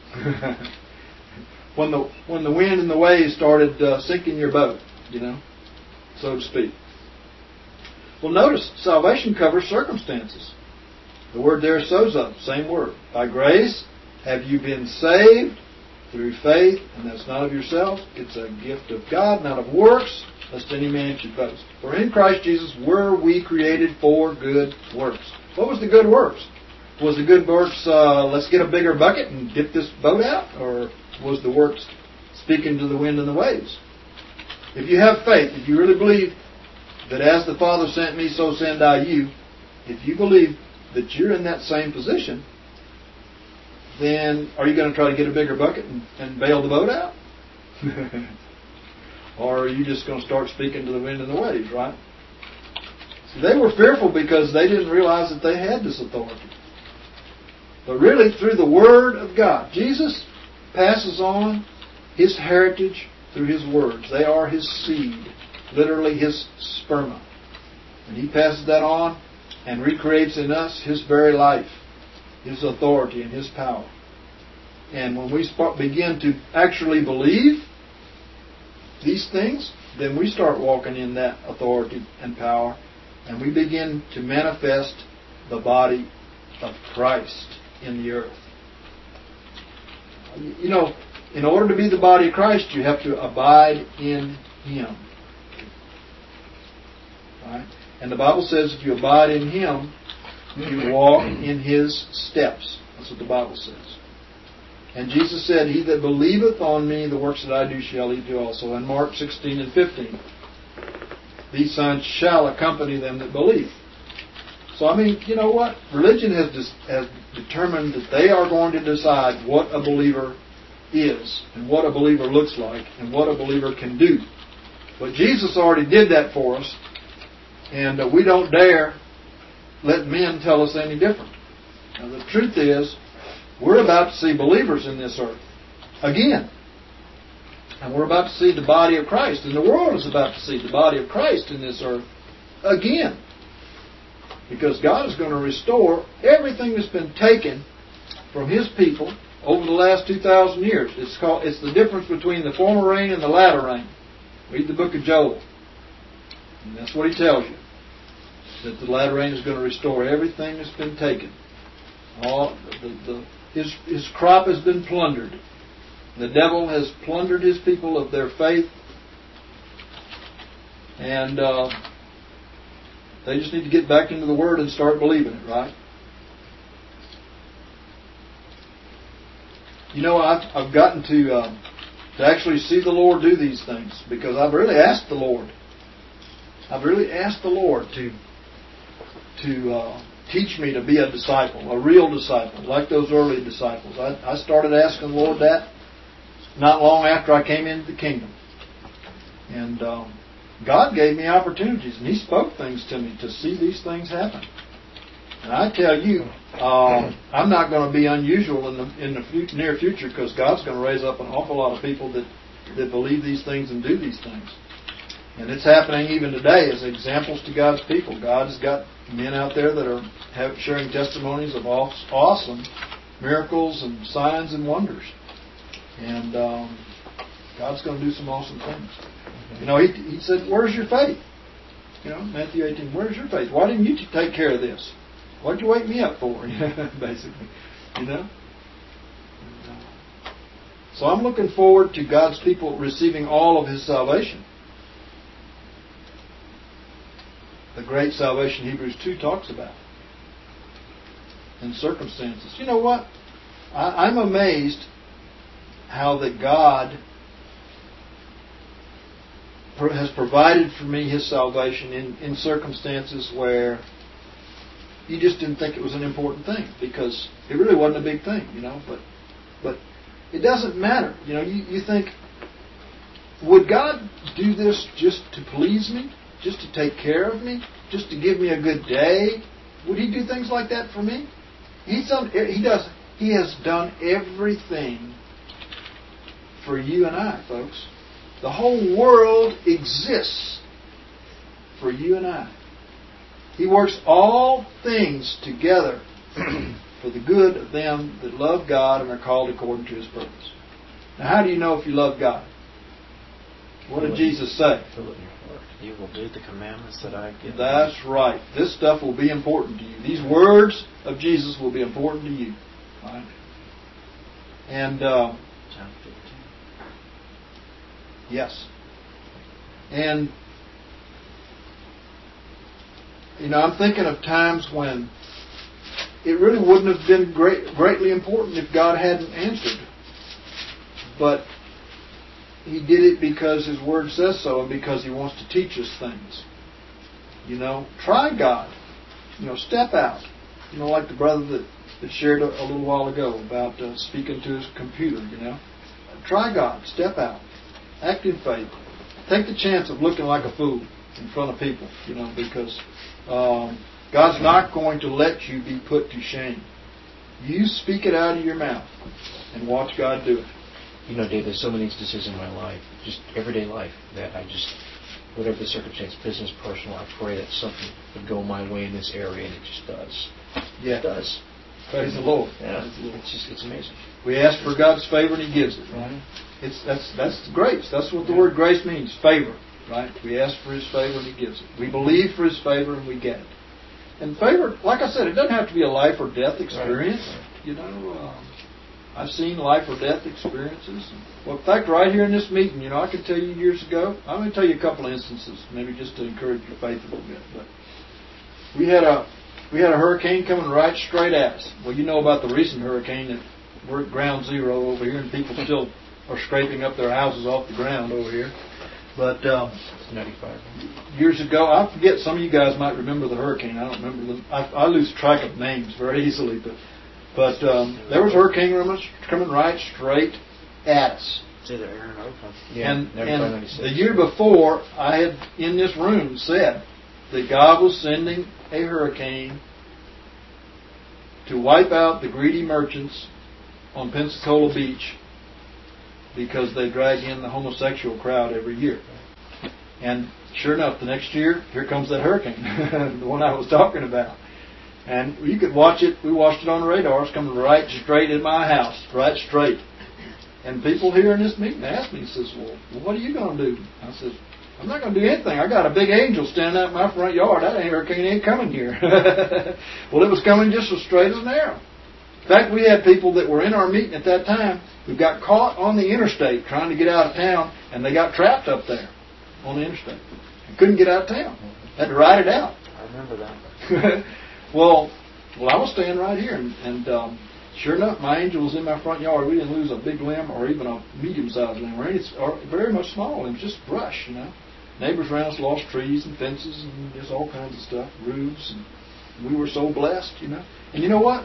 when the when the wind and the waves started uh, sinking your boat, you know, so to speak. Well, notice, salvation covers circumstances. The word there is sozo, same word. By grace have you been saved through faith, and that's not of yourselves. It's a gift of God, not of works, lest any man should boast. For in Christ Jesus were we created for good works. What was the good works? Was the good works, uh, let's get a bigger bucket and dip this boat out? Or was the works speaking to the wind and the waves? If you have faith, if you really believe that as the Father sent me, so send I you, if you believe that you're in that same position, then are you going to try to get a bigger bucket and, and bail the boat out? Or are you just going to start speaking to the wind and the waves, right? See, they were fearful because they didn't realize that they had this authority. But really, through the Word of God, Jesus passes on His heritage through His words. They are His seed, literally His sperma. And He passes that on and recreates in us His very life, His authority and His power. And when we start, begin to actually believe these things, then we start walking in that authority and power, and we begin to manifest the body of Christ in the earth. You know, in order to be the body of Christ, you have to abide in Him. Right? And the Bible says if you abide in Him, you walk in His steps. That's what the Bible says. And Jesus said, He that believeth on me, the works that I do shall he do also. In Mark sixteen and fifteen, these signs shall accompany them that believe. So, I mean, you know what? Religion has dis- has determined that they are going to decide what a believer is and what a believer looks like and what a believer can do. But Jesus already did that for us, and uh, we don't dare let men tell us any different. Now, the truth is, we're about to see believers in this earth again. And we're about to see the body of Christ, and the world is about to see the body of Christ in this earth again. Because God is going to restore everything that's been taken from His people over the last two thousand years. It's called. It's the difference between the former rain and the latter rain. Read the book of Joel. And that's what he tells you. That the latter rain is going to restore everything that's been taken. All the, the, his, his crop has been plundered. The devil has plundered his people of their faith. And uh, they just need to get back into the Word and start believing it, right? You know, I've, I've gotten to... Uh, to actually see the Lord do these things, because I've really asked the Lord. I've really asked the Lord to to uh, teach me to be a disciple, a real disciple, like those early disciples. I, I started asking the Lord that not long after I came into the kingdom. And um, God gave me opportunities, and He spoke things to me to see these things happen. And I tell you, uh, I'm not going to be unusual in the in the fu- near future, because God's going to raise up an awful lot of people that, that believe these things and do these things. And it's happening even today as examples to God's people. God has got men out there that are have, sharing testimonies of awesome miracles and signs and wonders. And um, God's going to do some awesome things. You know, He, he said, "Where's your faith?" You know, Matthew eighteen, "Where's your faith? Why didn't you take care of this? What'd you wake me up for?" Basically, you know. So I'm looking forward to God's people receiving all of His salvation. The great salvation Hebrews two talks about. In circumstances. You know what? I, I'm amazed how that God has provided for me His salvation in, in circumstances where you just didn't think it was an important thing, because it really wasn't a big thing, you know. But but it doesn't matter. You know, you, you think, would God do this just to please me? Just to take care of me? Just to give me a good day? Would He do things like that for me? He's done, he does. He has done everything for you and I, folks. The whole world exists for you and I. He works all things together for the good of them that love God and are called according to His purpose. Now, how do you know if you love God? What did Jesus say? You will do the commandments that I give. That's right. This stuff will be important to you. These words of Jesus will be important to you. Right? And uh, John fifteen. Yes. And you know, I'm thinking of times when it really wouldn't have been great, greatly important if God hadn't answered. But He did it because His Word says so, and because He wants to teach us things. You know, try God. You know, step out. You know, like the brother that, that shared a, a little while ago about uh, speaking to his computer, you know. Try God. Step out. Act in faith. Take the chance of looking like a fool in front of people, you know, because um, God's not going to let you be put to shame. You speak it out of your mouth and watch God do it. You know, Dave, there's so many instances in my life, just everyday life, that I just, whatever the circumstance, business, personal, I pray that something would go my way in this area, and it just does. Yeah. It does. Praise the Lord. Yeah. Praise the Lord. It's just, it's amazing. We ask for God's favor and He gives it, right? It's that's that's grace. That's what the word grace means. Favor, right? We ask for His favor and He gives it. We believe for His favor and we get it. And favor, like I said, it doesn't have to be a life or death experience. Right. You know, um, I've seen life or death experiences. Well, in fact, right here in this meeting, you know, I could tell you years ago. I'm going to tell you a couple of instances, maybe just to encourage your faith a little bit. But we had a we had a hurricane coming right straight at us. Well, you know about the recent hurricane that we're at ground zero over here, and people still are scraping up their houses off the ground over here. But um, ninety-five. Years ago, I forget, some of you guys might remember the hurricane. I don't remember the, I, I lose track of names very easily, but but um, there was a hurricane coming right straight at us. It's either Aaron or Oakland. Yeah, and ninety-five, and the year before, I had in this room said that God was sending a hurricane to wipe out the greedy merchants on Pensacola Beach because they drag in the homosexual crowd every year. And sure enough, the next year, here comes that hurricane, the one I was talking about. And you could watch it. We watched it on the radar. It's coming right straight in my house, right straight. And people here in this meeting asked me, he says, well, what are you going to do? I said, I'm not going to do anything. I got a big angel standing out in my front yard. That hurricane ain't coming here. Well, it was coming just as straight as an arrow. In fact, we had people that were in our meeting at that time who got caught on the interstate trying to get out of town, and they got trapped up there on the interstate. They couldn't get out of town. Had to ride it out. I remember that. well, well, I was staying right here, and, and um, sure enough, my angel was in my front yard. We didn't lose a big limb or even a medium-sized limb or, any, or very much small limbs, just brush, you know. Neighbors around us lost trees and fences and just all kinds of stuff, roofs, and we were so blessed, you know. And you know what?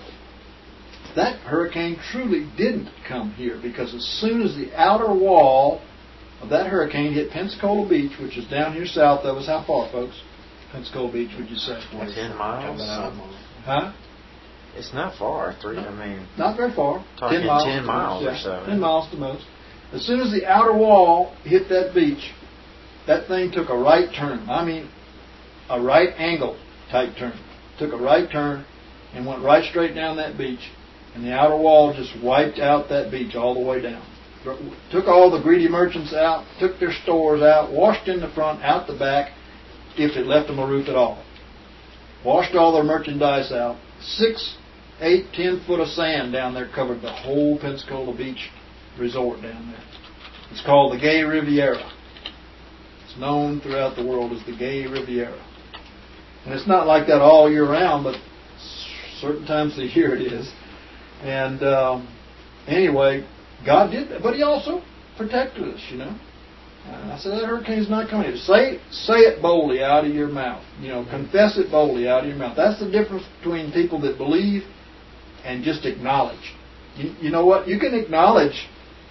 That hurricane truly didn't come here, because as soon as the outer wall of that hurricane hit Pensacola Beach, which is down here south of us, how far, folks? Pensacola Beach, would you say? Ten miles. Huh? It's not far. Three. I mean, not very far. Talking ten miles. ten miles yeah, or so. Ten miles to most. As soon as the outer wall hit that beach, that thing took a right turn. I mean, a right angle type turn. Took a right turn and went right straight down that beach. And the outer wall just wiped out that beach all the way down. Took all the greedy merchants out, took their stores out, washed in the front, out the back, if it left them a roof at all. Washed all their merchandise out. Six, eight, ten foot of sand down there covered the whole Pensacola Beach resort down there. It's called the Gay Riviera. It's known throughout the world as the Gay Riviera. And it's not like that all year round, but certain times of the year it is. And um, anyway, God did that. But He also protected us, you know. Uh, I said, that hurricane's not coming. Say, say it boldly out of your mouth. You know, confess it boldly out of your mouth. That's the difference between people that believe and just acknowledge. You, you know what? You can acknowledge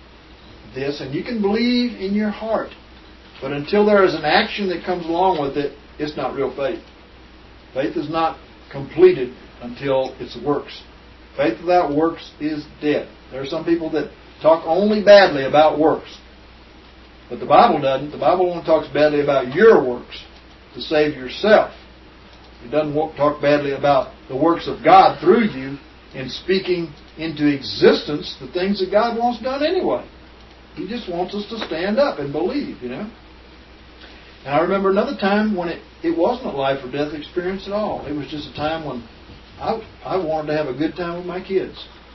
this and you can believe in your heart. But until there is an action that comes along with it, it's not real faith. Faith is not completed until it's works. Faith without works is dead. There are some people that talk only badly about works. But the Bible doesn't. The Bible only talks badly about your works to save yourself. It doesn't talk badly about the works of God through you in speaking into existence the things that God wants done anyway. He just wants us to stand up and believe, you know. And I remember another time when it, it wasn't a life or death experience at all. It was just a time when I, I wanted to have a good time with my kids.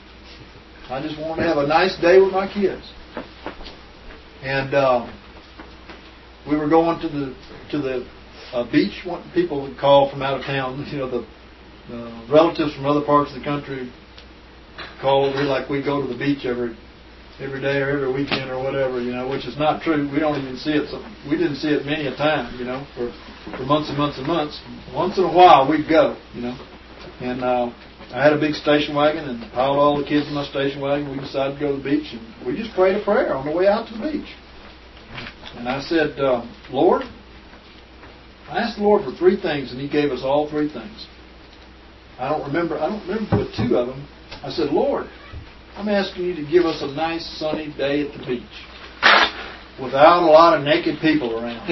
I just wanted to have a nice day with my kids. And um, we were going to the to the uh, beach. People would call from out of town. You know, the uh, relatives from other parts of the country call over here like we go to the beach every every day or every weekend or whatever. You know, which is not true. We don't even see it. So we didn't see it many a time. You know, for for months and months and months. Once in a while we'd go. You know, and uh, I had a big station wagon and piled all the kids in my station wagon. We decided to go to the beach, and we just prayed a prayer on the way out to the beach. And I said, uh, Lord, I asked the Lord for three things, and He gave us all three things. I don't remember. I don't remember but two of them. I said, Lord, I'm asking You to give us a nice sunny day at the beach without a lot of naked people around.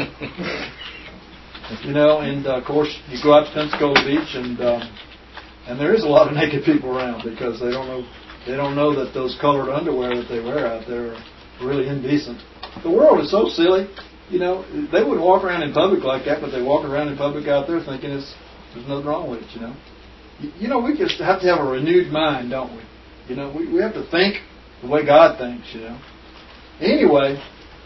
You know, and uh, of course you go out to Pensacola Beach, and um, and there is a lot of naked people around because they don't know they don't know that those colored underwear that they wear out there are really indecent. The world is so silly. You know, they wouldn't walk around in public like that, but they walk around in public out there thinking it's there's nothing wrong with it, you know. You, you know, we just have to have a renewed mind, don't we? You know, we, we have to think the way God thinks, you know. Anyway,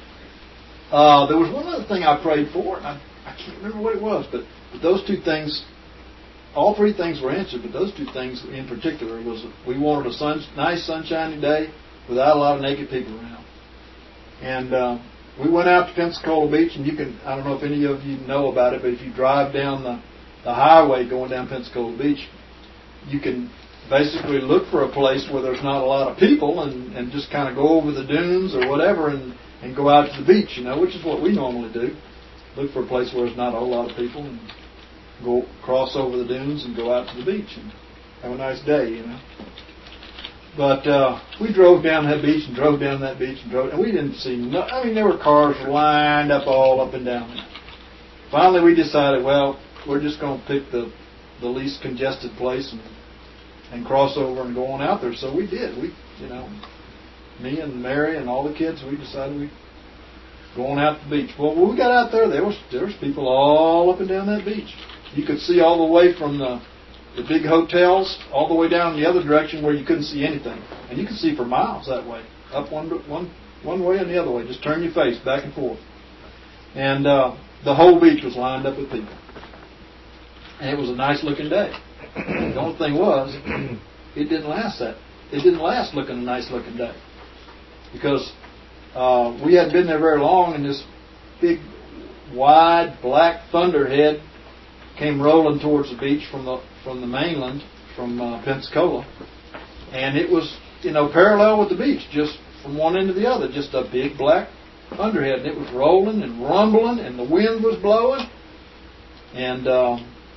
uh, there was one other thing I prayed for, and I, I can't remember what it was, but, but those two things, all three things were answered, but those two things in particular was we wanted a sun, nice sunshiny day without a lot of naked people around. And uh, we went out to Pensacola Beach, and you can, I don't know if any of you know about it, but if you drive down the, the highway going down Pensacola Beach, you can basically look for a place where there's not a lot of people and, and just kind of go over the dunes or whatever and, and go out to the beach, you know, which is what we normally do. Look for a place where there's not a whole lot of people and go cross over the dunes and go out to the beach and have a nice day, you know. But uh, we drove down that beach and drove down that beach and drove, and we didn't see no. I mean, there were cars lined up all up and down there. Finally, we decided, well, we're just going to pick the the least congested place and and cross over and go on out there. So we did. We, you know, me and Mary and all the kids, we decided we go on out to the beach. Well, when we got out there, there was there was people all up and down that beach. You could see all the way from the the big hotels all the way down in the other direction where you couldn't see anything. And you could see for miles that way, up one one one way and the other way. Just turn your face back and forth. And uh, the whole beach was lined up with people. And it was a nice looking day. The only thing was, it didn't last that. It didn't last looking a nice looking day. Because uh, we hadn't been there very long, and this big, wide, black thunderhead came rolling towards the beach from the from the mainland, from uh, Pensacola, and it was, you know, parallel with the beach, just from one end to the other, just a big black thunderhead, and it was rolling and rumbling, and the wind was blowing, and uh,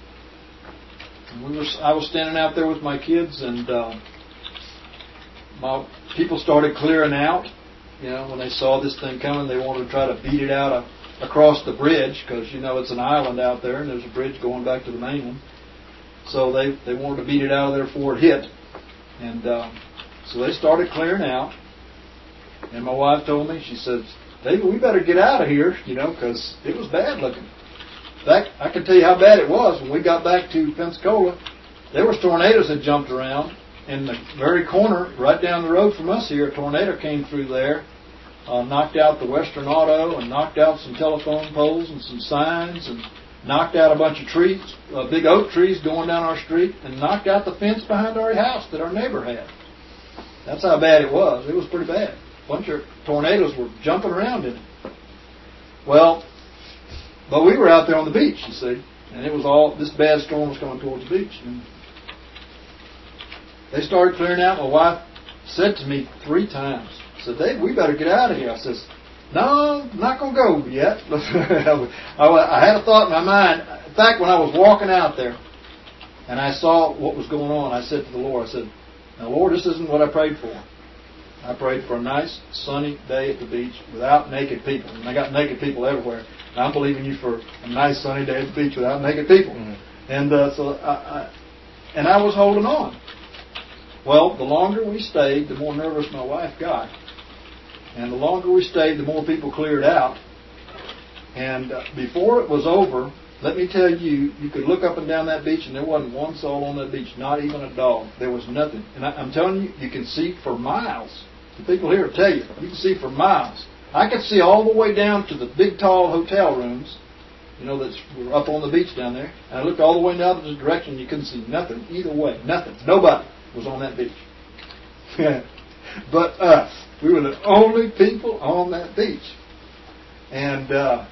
we were. I was standing out there with my kids, and uh, my people started clearing out. You know, when they saw this thing coming, they wanted to try to beat it out of, across the bridge, because, you know, it's an island out there, and there's a bridge going back to the mainland. So they, they wanted to beat it out of there before it hit. And uh, so they started clearing out. And my wife told me, she said, David, we better get out of here, you know, because it was bad looking. In fact, I can tell you how bad it was. When we got back to Pensacola, there was tornadoes that jumped around. In the very corner, right down the road from us here, a tornado came through there, uh, knocked out the Western Auto, and knocked out some telephone poles and some signs, and knocked out a bunch of trees, uh, big oak trees going down our street, and knocked out the fence behind our house that our neighbor had. That's how bad it was. It was pretty bad. A bunch of tornadoes were jumping around in it. Well, but we were out there on the beach, you see, and it was all, this bad storm was coming towards the beach. And they started clearing out. My wife said to me three times, said, Dave, we better get out of here. I says, no, I'm not going to go yet. I had a thought in my mind. In fact, when I was walking out there and I saw what was going on, I said to the Lord, I said, now, Lord, this isn't what I prayed for. I prayed for a nice, sunny day at the beach without naked people. And I got naked people everywhere. And I'm believing you for a nice, sunny day at the beach without naked people. Mm-hmm. And uh, so I, I, and I was holding on. Well, the longer we stayed, the more nervous my wife got. And the longer we stayed, the more people cleared out. And uh, before it was over, let me tell you, you could look up and down that beach and there wasn't one soul on that beach, not even a dog. There was nothing. And I, I'm telling you, you can see for miles. The people here will tell you, you can see for miles. I could see all the way down to the big, tall hotel rooms, you know, that were up on the beach down there. And I looked all the way down the direction, you couldn't see nothing either way. Nothing. Nobody was on that beach. But us. We were the only people on that beach. And uh,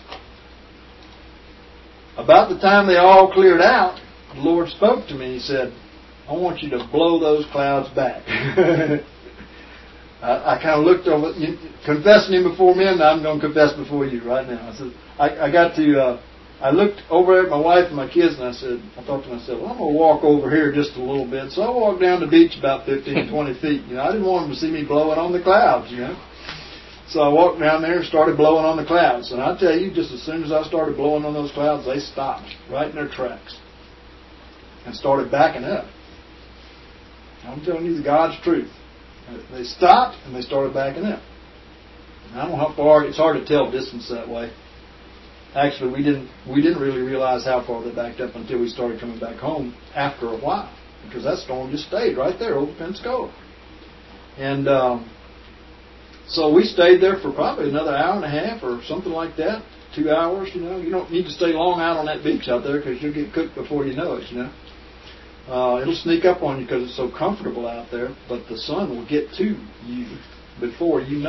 about the time they all cleared out, the Lord spoke to me. He said, I want you to blow those clouds back. I, I kind of looked over, you, confessing Him before men, now I'm going to confess before you right now. I said, I, I got to, uh, I looked over at my wife and my kids, and I said, I thought to myself, well, I'm going to walk over here just a little bit. So I walked down the beach about fifteen, twenty feet. You know, I didn't want them to see me blowing on the clouds, you know. So I walked down there and started blowing on the clouds. And I tell you, just as soon as I started blowing on those clouds, they stopped right in their tracks and started backing up. I'm telling you the God's truth. They stopped and they started backing up. And I don't know how far, it's hard to tell distance that way. Actually, we didn't we didn't really realize how far they backed up until we started coming back home after a while, because that storm just stayed right there over Pensacola. And um, so we stayed there for probably another hour and a half or something like that, two hours. You know, you don't need to stay long out on that beach out there because you'll get cooked before you know it. You know, uh, it'll sneak up on you because it's so comfortable out there, but the sun will get to you before you know it.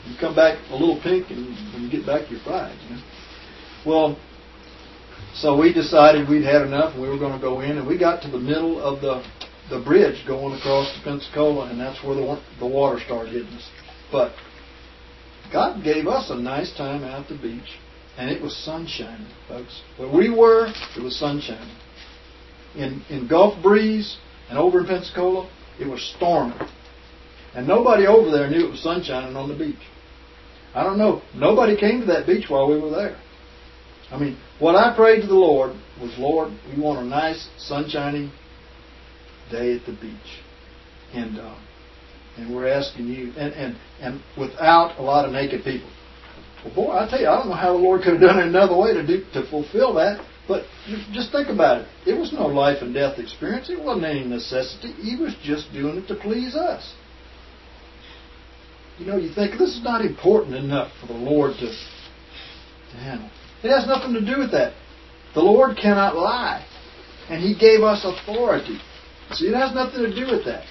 You come back a little pink, and when you get back, you're fried. You know? Well, so we decided we'd had enough, and we were going to go in, and we got to the middle of the the bridge going across to Pensacola, and that's where the the water started hitting us. But God gave us a nice time out at the beach, and it was sunshine, folks. Where we were, it was sunshine. In in Gulf Breeze and over in Pensacola, it was storming. And nobody over there knew it was sunshining on the beach. I don't know. Nobody came to that beach while we were there. I mean, what I prayed to the Lord was, Lord, we want a nice, sunshiny day at the beach. And uh, and we're asking you, and, and, and without a lot of naked people. Well, boy, I tell you, I don't know how the Lord could have done it another way to do to fulfill that. But just think about it. It was no life and death experience. It wasn't any necessity. He was just doing it to please us. You know, you think this is not important enough for the Lord to, to handle. It has nothing to do with that. The Lord cannot lie. And He gave us authority. See, it has nothing to do with that.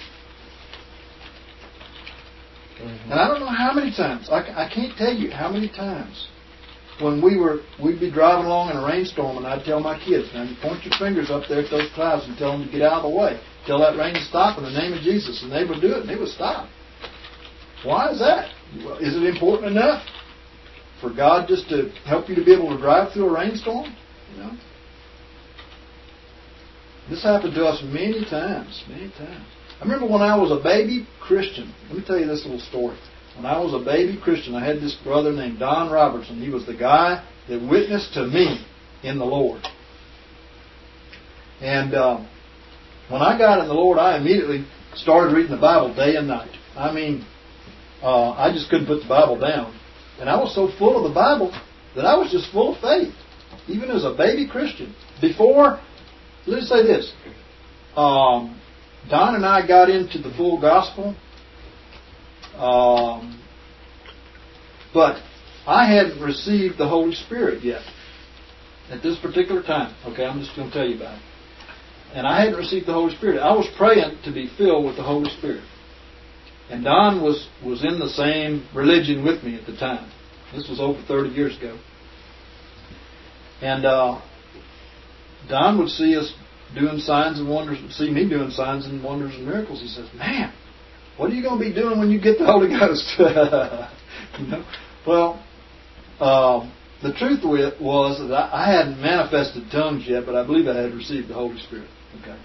Mm-hmm. And I don't know how many times, I, I can't tell you how many times, when we were, we'd be driving along in a rainstorm, and I'd tell my kids, now you point your fingers up there at those clouds and tell them to get out of the way. Tell that rain to stop in the name of Jesus. And they would do it, and they would stop. Why is that? Well, is it important enough for God just to help you to be able to drive through a rainstorm? You know? This happened to us many times, many times. I remember when I was a baby Christian. Let me tell you this little story. When I was a baby Christian, I had this brother named Don Robertson. He was the guy that witnessed to me in the Lord. And um, when I got in the Lord, I immediately started reading the Bible day and night. I mean, uh, I just couldn't put the Bible down. And I was so full of the Bible that I was just full of faith, even as a baby Christian. Before, let's say this, um, Don and I got into the full gospel. Um, but I hadn't received the Holy Spirit yet at this particular time. Okay, I'm just going to tell you about it. And I hadn't received the Holy Spirit. I was praying to be filled with the Holy Spirit. And Don was, was in the same religion with me at the time. This was over thirty years ago. And uh, Don would see us doing signs and wonders, see me doing signs and wonders and miracles. He says, man, what are you going to be doing when you get the Holy Ghost? You know? Well, um, the truth of it was that I, I hadn't manifested tongues yet, but I believe I had received the Holy Spirit. Okay.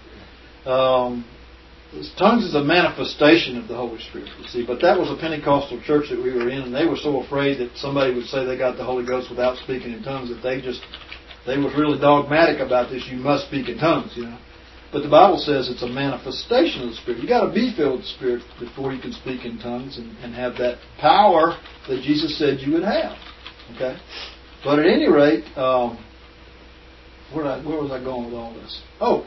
Um, tongues is a manifestation of the Holy Spirit, you see. But that was a Pentecostal church that we were in, and they were so afraid that somebody would say they got the Holy Ghost without speaking in tongues that they just, they was really dogmatic about this. You must speak in tongues, you know. But the Bible says it's a manifestation of the Spirit. You've got to be filled with the Spirit before you can speak in tongues and, and have that power that Jesus said you would have. Okay? But at any rate, um, where, I, where was I going with all this? Oh,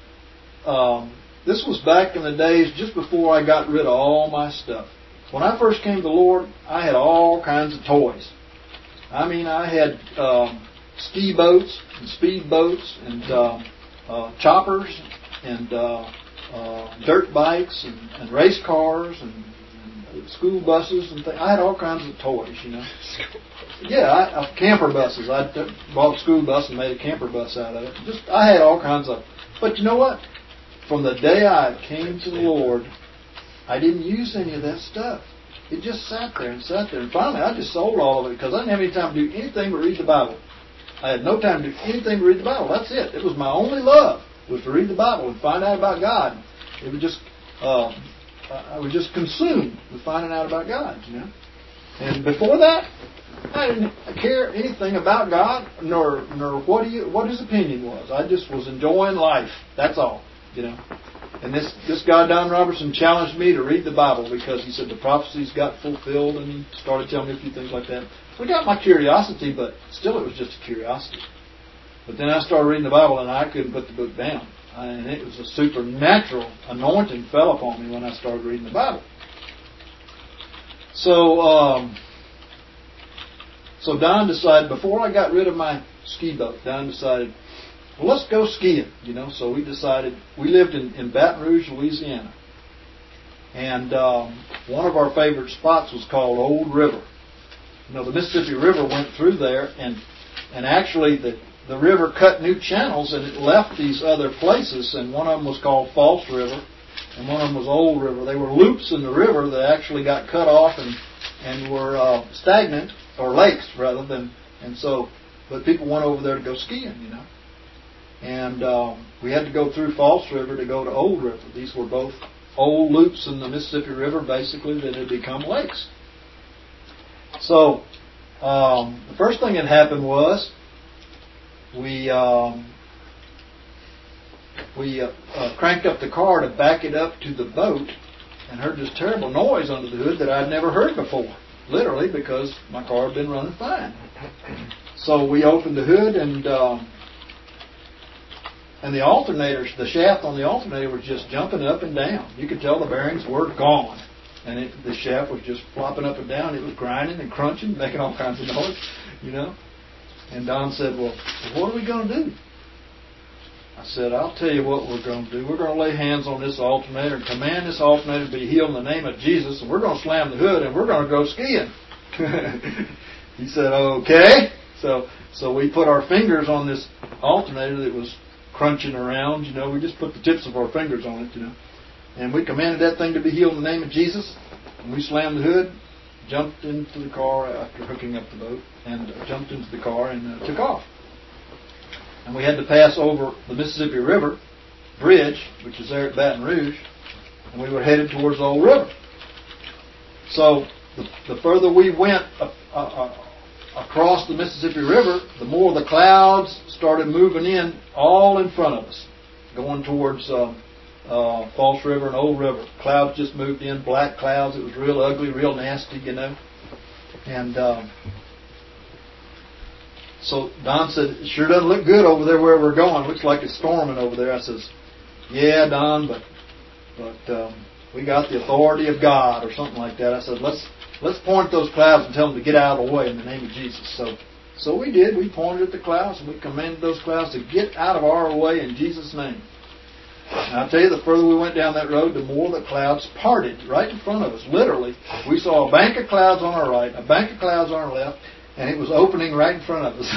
um, this was back in the days just before I got rid of all my stuff. When I first came to the Lord, I had all kinds of toys. I mean, I had um, ski boats and speed boats and um, uh, choppers and uh, uh, dirt bikes and, and race cars and, and school buses and things. I had all kinds of toys, you know. Yeah, I, uh, camper buses. I t- bought a school bus and made a camper bus out of it. Just I had all kinds of. But you know what? From the day I came to the Lord, I didn't use any of that stuff. It just sat there and sat there. And finally, I just sold all of it because I didn't have any time to do anything but read the Bible. I had no time to do anything but read the Bible. That's it. It was my only love, was to read the Bible and find out about God. It was just, uh, I was just consumed with finding out about God, you know. And before that, I didn't care anything about God, nor nor what he, what His opinion was. I just was enjoying life. That's all, you know. And this this guy, Don Robertson, challenged me to read the Bible because he said the prophecies got fulfilled, and he started telling me a few things like that. So it got my curiosity, but still it was just a curiosity. But then I started reading the Bible, and I couldn't put the book down. And it was a supernatural anointing fell upon me when I started reading the Bible. So, um, so Don decided, before I got rid of my ski boat, Don decided, well, let's go skiing, you know. So we decided, we lived in, in Baton Rouge, Louisiana. And um, one of our favorite spots was called Old River. You know, the Mississippi River went through there, and and actually the the river cut new channels, and it left these other places. And one of them was called False River, and one of them was Old River. They were loops in the river that actually got cut off and and were uh, stagnant, or lakes rather than. And so, but people went over there to go skiing, you know. And um, we had to go through False River to go to Old River. These were both old loops in the Mississippi River, basically, that had become lakes. So, um, the first thing that happened was we um, we uh, uh, cranked up the car to back it up to the boat, and heard this terrible noise under the hood that I'd never heard before, literally, because my car had been running fine. So we opened the hood, and um, and the alternator, the shaft on the alternator was just jumping up and down. You could tell the bearings were gone. And it, the shaft was just flopping up and down. It was grinding and crunching, making all kinds of noise, you know. And Don said, well, what are we going to do? I said, I'll tell you what we're going to do. We're going to lay hands on this alternator and command this alternator to be healed in the name of Jesus. And we're going to slam the hood and we're going to go skiing. He said, okay. So so we put our fingers on this alternator that was crunching around. You know, we just put the tips of our fingers on it, you know. And we commanded that thing to be healed in the name of Jesus. And we slammed the hood, jumped into the car after hooking up the boat, and uh, jumped into the car and uh, took off. And we had to pass over the Mississippi River Bridge, which is there at Baton Rouge, and we were headed towards the Old River. So the, the further we went uh, uh, across the Mississippi River, the more the clouds started moving in all in front of us, going towards Um, Uh, False River and Old River. Clouds just moved in, black clouds. It was real ugly, real nasty, you know. And um, so Don said, it sure doesn't look good over there where we're going. Looks like it's storming over there. I says, yeah, Don, but but um, we got the authority of God, or something like that. I said, let's let's point at those clouds and tell them to get out of the way in the name of Jesus. So so we did. We pointed at the clouds and we commanded those clouds to get out of our way in Jesus' name. And I'll tell you, the further we went down that road, the more the clouds parted right in front of us. Literally, we saw a bank of clouds on our right, a bank of clouds on our left, and it was opening right in front of us.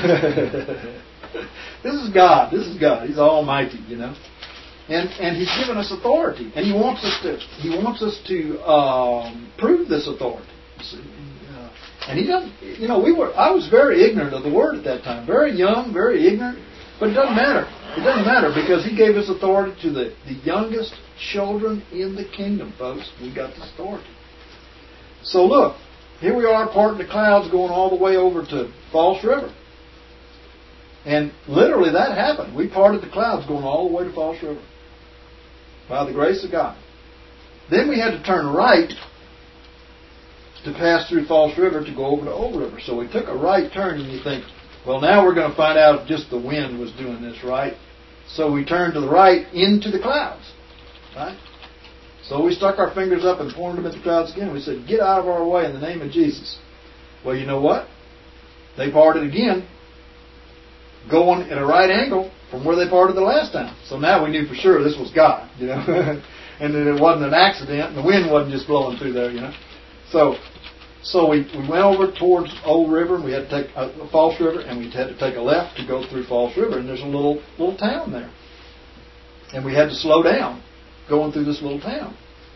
This is God. This is God. He's almighty, you know. And and He's given us authority, and He wants us to He wants us to um, prove this authority. See? Uh, and He doesn't. You know, we were. I was very ignorant of the Word at that time. Very young, very ignorant. But it doesn't matter. It doesn't matter because He gave us authority to the, the youngest children in the kingdom, folks. We got this authority. So look, here we are parting the clouds going all the way over to False River. And literally that happened. We parted the clouds going all the way to False River. By the grace of God. Then we had to turn right to pass through False River to go over to Old River. So we took a right turn, and you think, well, now we're going to find out if just the wind was doing this, right? So we turned to the right into the clouds, right? So we stuck our fingers up and pointed them at the clouds again. We said, get out of our way in the name of Jesus. Well, you know what? They parted again, going at a right angle from where they parted the last time. So now we knew for sure this was God, you know, and that it wasn't an accident, and the wind wasn't just blowing through there, you know. So So we, we went over towards Old River, and we had to take uh, False River, and we had to take a left to go through False River, and there's a little little town there, and we had to slow down going through this little town,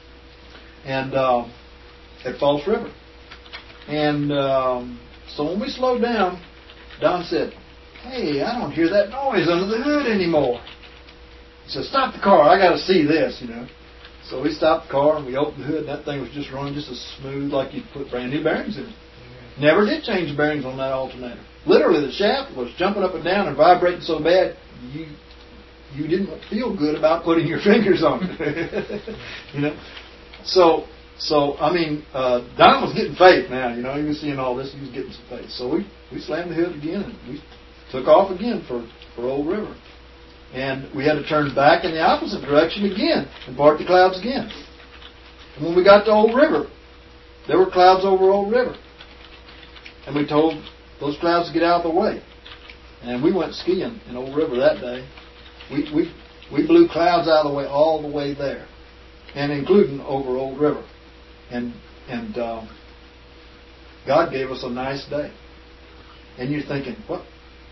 and uh, at False River, and um, so when we slowed down, Don said, "Hey, I don't hear that noise under the hood anymore." He said, "Stop the car! I got to see this," you know. So we stopped the car and we opened the hood, and that thing was just running just as smooth like you'd put brand new bearings in it. Never did change the bearings on that alternator. Literally, the shaft was jumping up and down and vibrating so bad you you didn't feel good about putting your fingers on it. You know. So so I mean, uh, Don was getting faith now. You know, he was seeing all this. He was getting some faith. So we we slammed the hood again and we took off again for for Old River. And we had to turn back in the opposite direction again and part the clouds again. And when we got to Old River, there were clouds over Old River. And we told those clouds to get out of the way. And we went skiing in Old River that day. We we we blew clouds out of the way all the way there, and including over Old River. And and um, God gave us a nice day. And you're thinking, what?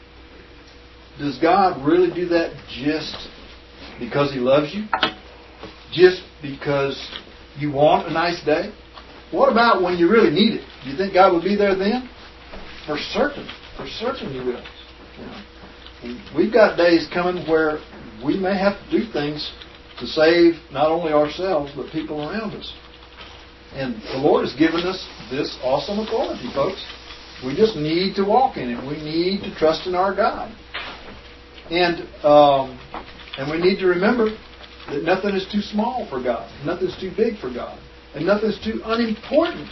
Does God really do that just because He loves you? Just because you want a nice day? What about when you really need it? Do you think God would be there then? For certain. For certain He will. You know, we've got days coming where we may have to do things to save not only ourselves, but people around us. And the Lord has given us this awesome authority, folks. We just need to walk in it. We need to trust in our God. And um, and we need to remember that nothing is too small for God. Nothing's too big for God. And nothing's too unimportant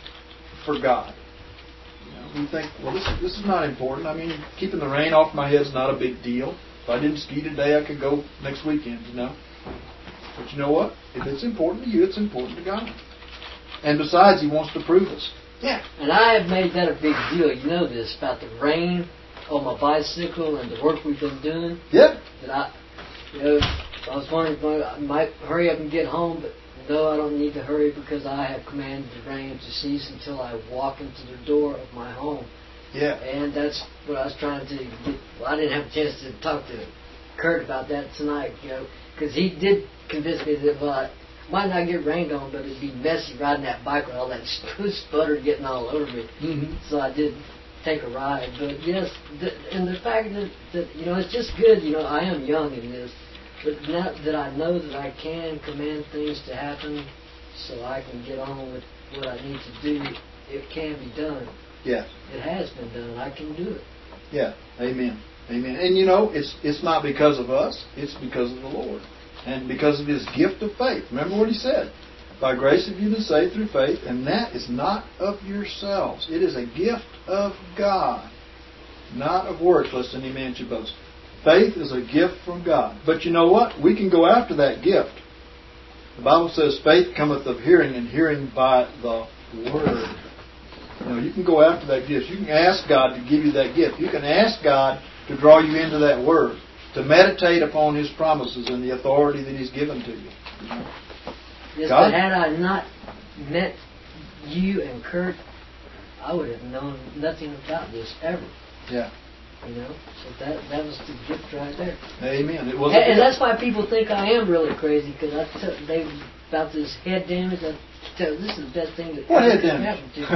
for God. You know, we think, well, this, this is not important. I mean, keeping the rain off my head is not a big deal. If I didn't ski today, I could go next weekend, you know. But you know what? If it's important to you, it's important to God. And besides, He wants to prove us. Yeah. And I have made that a big deal. You know this, about the rain on my bicycle and the work we've been doing. Yeah. That I, you know, I was wondering if I might hurry up and get home, but no, I don't need to hurry because I have commanded the rain to cease until I walk into the door of my home. Yeah. And that's what I was trying to get. Well, I didn't have a chance to talk to Kurt about that tonight, you know, because he did convince me that, well, I might not get rained on, but it'd be messy riding that bike with all that sputter getting all over me. Mm-hmm. So I did take a ride. But yes, the, and the fact that, that, you know, it's just good, you know, I am young in this, but now that I know that I can command things to happen so I can get on with what I need to do, it can be done. Yeah. It has been done. I can do it. Yeah. Amen. Amen. And you know, it's it's not because of us. It's because of the Lord. And because of His gift of faith. Remember what He said. By grace have you been saved through faith, and that is not of yourselves. It is a gift of God, not of works, lest any man should boast. Faith is a gift from God. But you know what? We can go after that gift. The Bible says faith cometh of hearing, and hearing by the Word. You know, you can go after that gift. You can ask God to give you that gift. You can ask God to draw you into that Word, to meditate upon His promises and the authority that He's given to you. You know? Yes, God? but had I not met you and Kurt, I would have known nothing about this ever. Yeah. You know, so that that was the gift right there. Amen. It was, and, and that's why people think I am really crazy, because I tell they about this head damage. I tell this is the best thing that what ever head could damage? happen to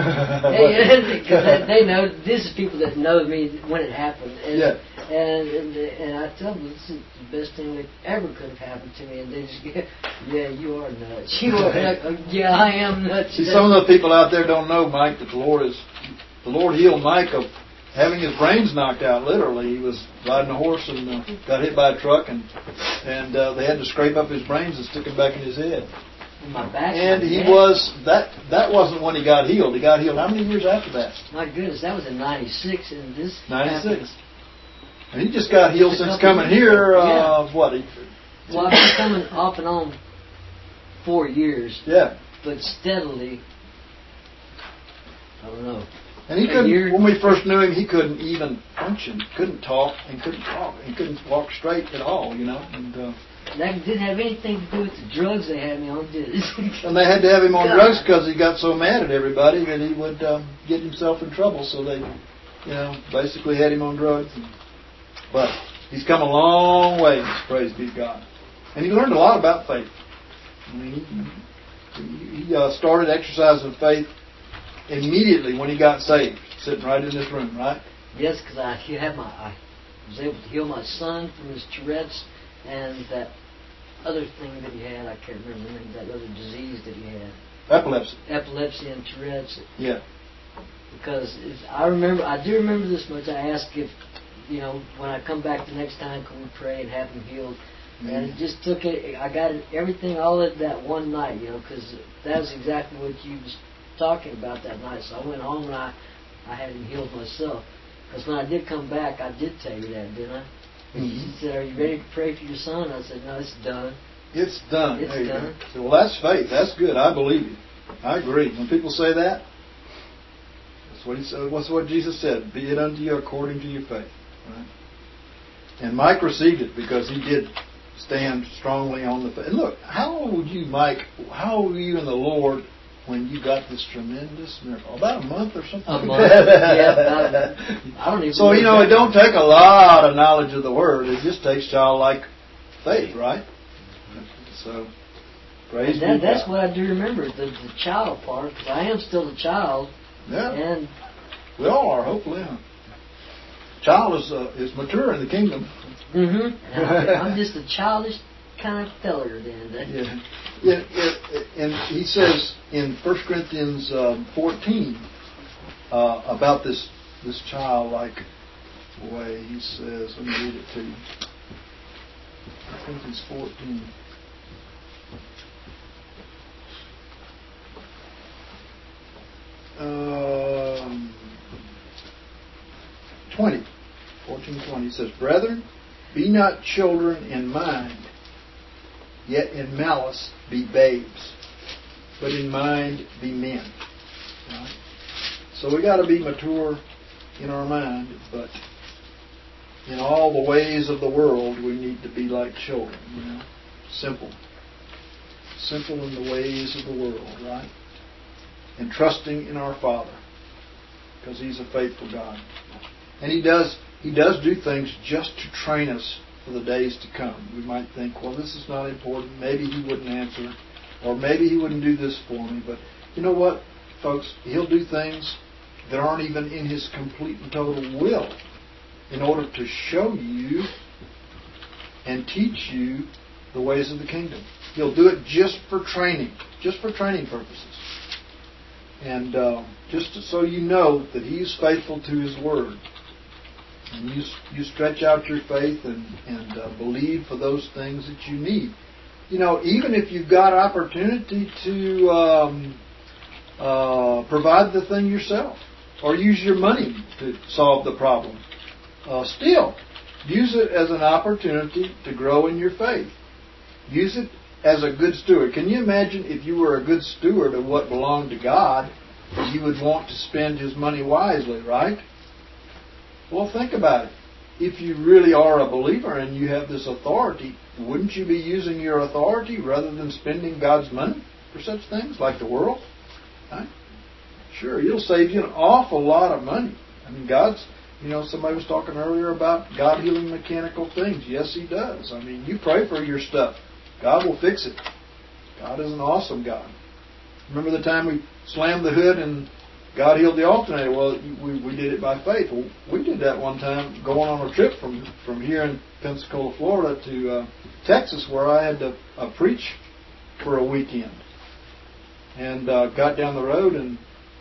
me. Because they, they know this is people that know me when it happened. And, yeah. And, and and I tell them this is the best thing that ever could have happened to me, and they just get, yeah, you are nuts. You are, yeah, I am nuts. See, some of the people out there don't know, Mike, that the Lord is the Lord healed Mike of having his brains knocked out. Literally, he was riding a horse and uh, got hit by a truck, and and uh, they had to scrape up his brains and stick them back in his head. My back, and my he neck. was that. That wasn't when he got healed. He got healed how many years after that? My goodness, that was in ninety-six, and this ninety-six. And he just got healed since coming here. Uh, yeah. What? He, well, I've been coming off and on four years. Yeah. But steadily, I don't know. And he a couldn't. Year, when we first knew him, he couldn't even function. Couldn't talk and couldn't talk and couldn't walk straight at all. You know. And uh, that didn't have anything to do with the drugs they had me on, did it? And they had to have him on God. drugs because he got so mad at everybody that he would um, get himself in trouble. So they, you know, basically had him on drugs. And, but he's come a long ways, praise be to God. And he learned a lot about faith. I mean, he, he uh, started exercising faith immediately when he got saved, sitting right in this room, right? Yes, because I had my, I was able to heal my son from his Tourette's and that other thing that he had. I can't remember the name. That other disease that he had. Epilepsy. Epilepsy and Tourette's. Yeah. Because if, I remember, I do remember this much. I asked if, you know, when I come back the next time, can we pray and have him healed? Mm-hmm. And it just took it. I got it, everything all of that one night, you know, because that was exactly what you was talking about that night. So I went home and I, I had him healed myself. Because when I did come back, I did tell you that, didn't I? Mm-hmm. She said, "Are you ready to pray for your son?" I said, "No, it's done." It's done. It's there done. So, well, that's faith. That's good. I believe you. I agree. When people say that, that's what he said. What's what Jesus said? Be it unto you according to your faith. Right? And Mike received it because he did stand strongly on the faith. And look, how old were you, Mike? How old were you in the Lord when you got this tremendous miracle? About a month or something? A month. Yeah, about, I don't even So, you know, it don't take a lot of knowledge of the Word. It just takes childlike faith, right? So, praise that, be That's God. what I do remember, the, the child part, because I am still a child. Yeah. And we all are, hopefully. Huh? Child is uh, is mature in the kingdom. Mm-hmm. I'm just a childish kind of feller then. Yeah. Yeah, yeah. And he says in First Corinthians um, fourteen uh, about this this childlike way. He says, let me read it to you. First Corinthians fourteen. Um, twenty. fourteen twenty says, Brethren, be not children in mind, yet in malice be babes, but in mind be men. Right? So we got to be mature in our mind, but in all the ways of the world we need to be like children, you know, simple. Simple in the ways of the world, right? And trusting in our Father, because He's a faithful God. And He does He does do things just to train us for the days to come. We might think, well, this is not important. Maybe He wouldn't answer, or maybe He wouldn't do this for me. But you know what, folks? He'll do things that aren't even in His complete and total will in order to show you and teach you the ways of the kingdom. He'll do it just for training, just for training purposes. And uh, just so you know that He is faithful to His Word. And you you stretch out your faith and, and uh, believe for those things that you need. You know, even if you've got opportunity to um, uh, provide the thing yourself or use your money to solve the problem, uh, still, use it as an opportunity to grow in your faith. Use it as a good steward. Can you imagine if you were a good steward of what belonged to God, you would want to spend His money wisely, right? Well, think about it. If you really are a believer and you have this authority, wouldn't you be using your authority rather than spending God's money for such things like the world? Right? Sure, He'll save you an awful lot of money. I mean, God's, you know, somebody was talking earlier about God healing mechanical things. Yes, He does. I mean, you pray for your stuff. God will fix it. God is an awesome God. Remember the time we slammed the hood and God healed the alternator? Well, we, we did it by faith. Well, we did that one time going on a trip from, from here in Pensacola, Florida to uh, Texas, where I had to uh, preach for a weekend. And uh, got down the road, and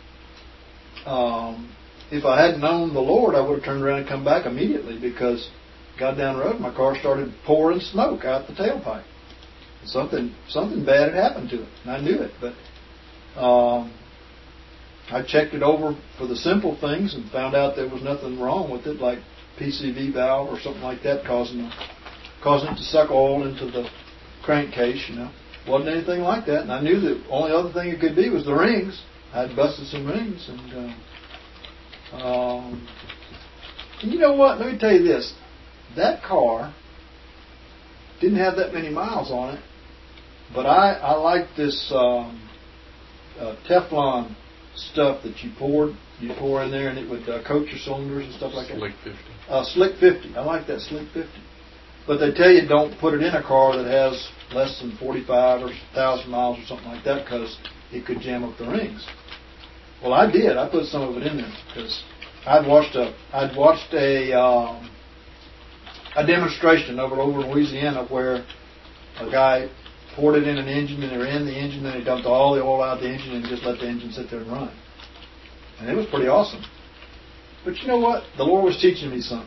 um, if I hadn't known the Lord, I would have turned around and come back immediately, because got down the road, my car started pouring smoke out the tailpipe. Something something bad had happened to it, and I knew it. But um, I checked it over for the simple things and found out there was nothing wrong with it, like P C V valve or something like that causing causing it to suck oil into the crankcase. You know, wasn't anything like that. And I knew the only other thing it could be was the rings. I had busted some rings, and uh, um, and you know what? Let me tell you this: that car didn't have that many miles on it. But I, I like this um, uh, Teflon stuff that you poured. You pour in there and it would uh, coat your cylinders and stuff like that. Slick fifty. Uh, Slick fifty. I like that Slick fifty. But they tell you don't put it in a car that has less than forty-five or one thousand miles or something like that, because it could jam up the rings. Well, I did. I put some of it in there because I'd watched a I'd watched a um, a demonstration over over in Louisiana where a guy poured it in an engine, and they ran the engine, and they dumped all the oil out of the engine and just let the engine sit there and run. And it was pretty awesome. But you know what? The Lord was teaching me something.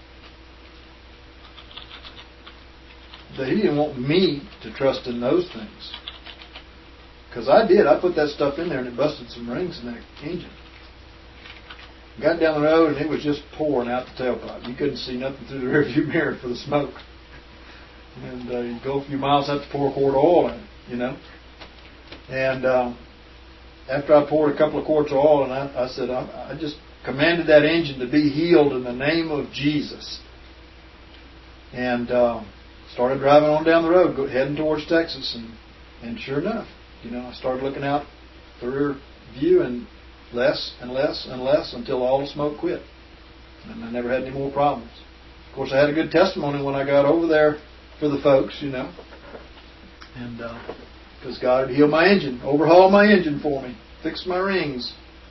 That He didn't want me to trust in those things. Because I did. I put that stuff in there and it busted some rings in that engine. Got down the road and it was just pouring out the tailpipe. You couldn't see nothing through the rearview mirror for the smoke. And uh, you go a few miles, have to pour a quart of oil in it, you know. And um, after I poured a couple of quarts of oil, and I, I said, I, I just commanded that engine to be healed in the name of Jesus. And uh, started driving on down the road, go, heading towards Texas. And, and sure enough, you know, I started looking out the rear view and less and less and less until all the smoke quit. And I never had any more problems. Of course, I had a good testimony when I got over there for the folks, you know. And because uh, God had healed my engine, overhauled my engine for me, fixed my rings.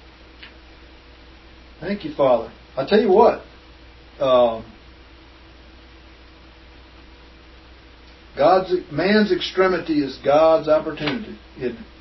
Thank you, Father. I tell you what, um, God's man's extremity is God's opportunity, isn't it?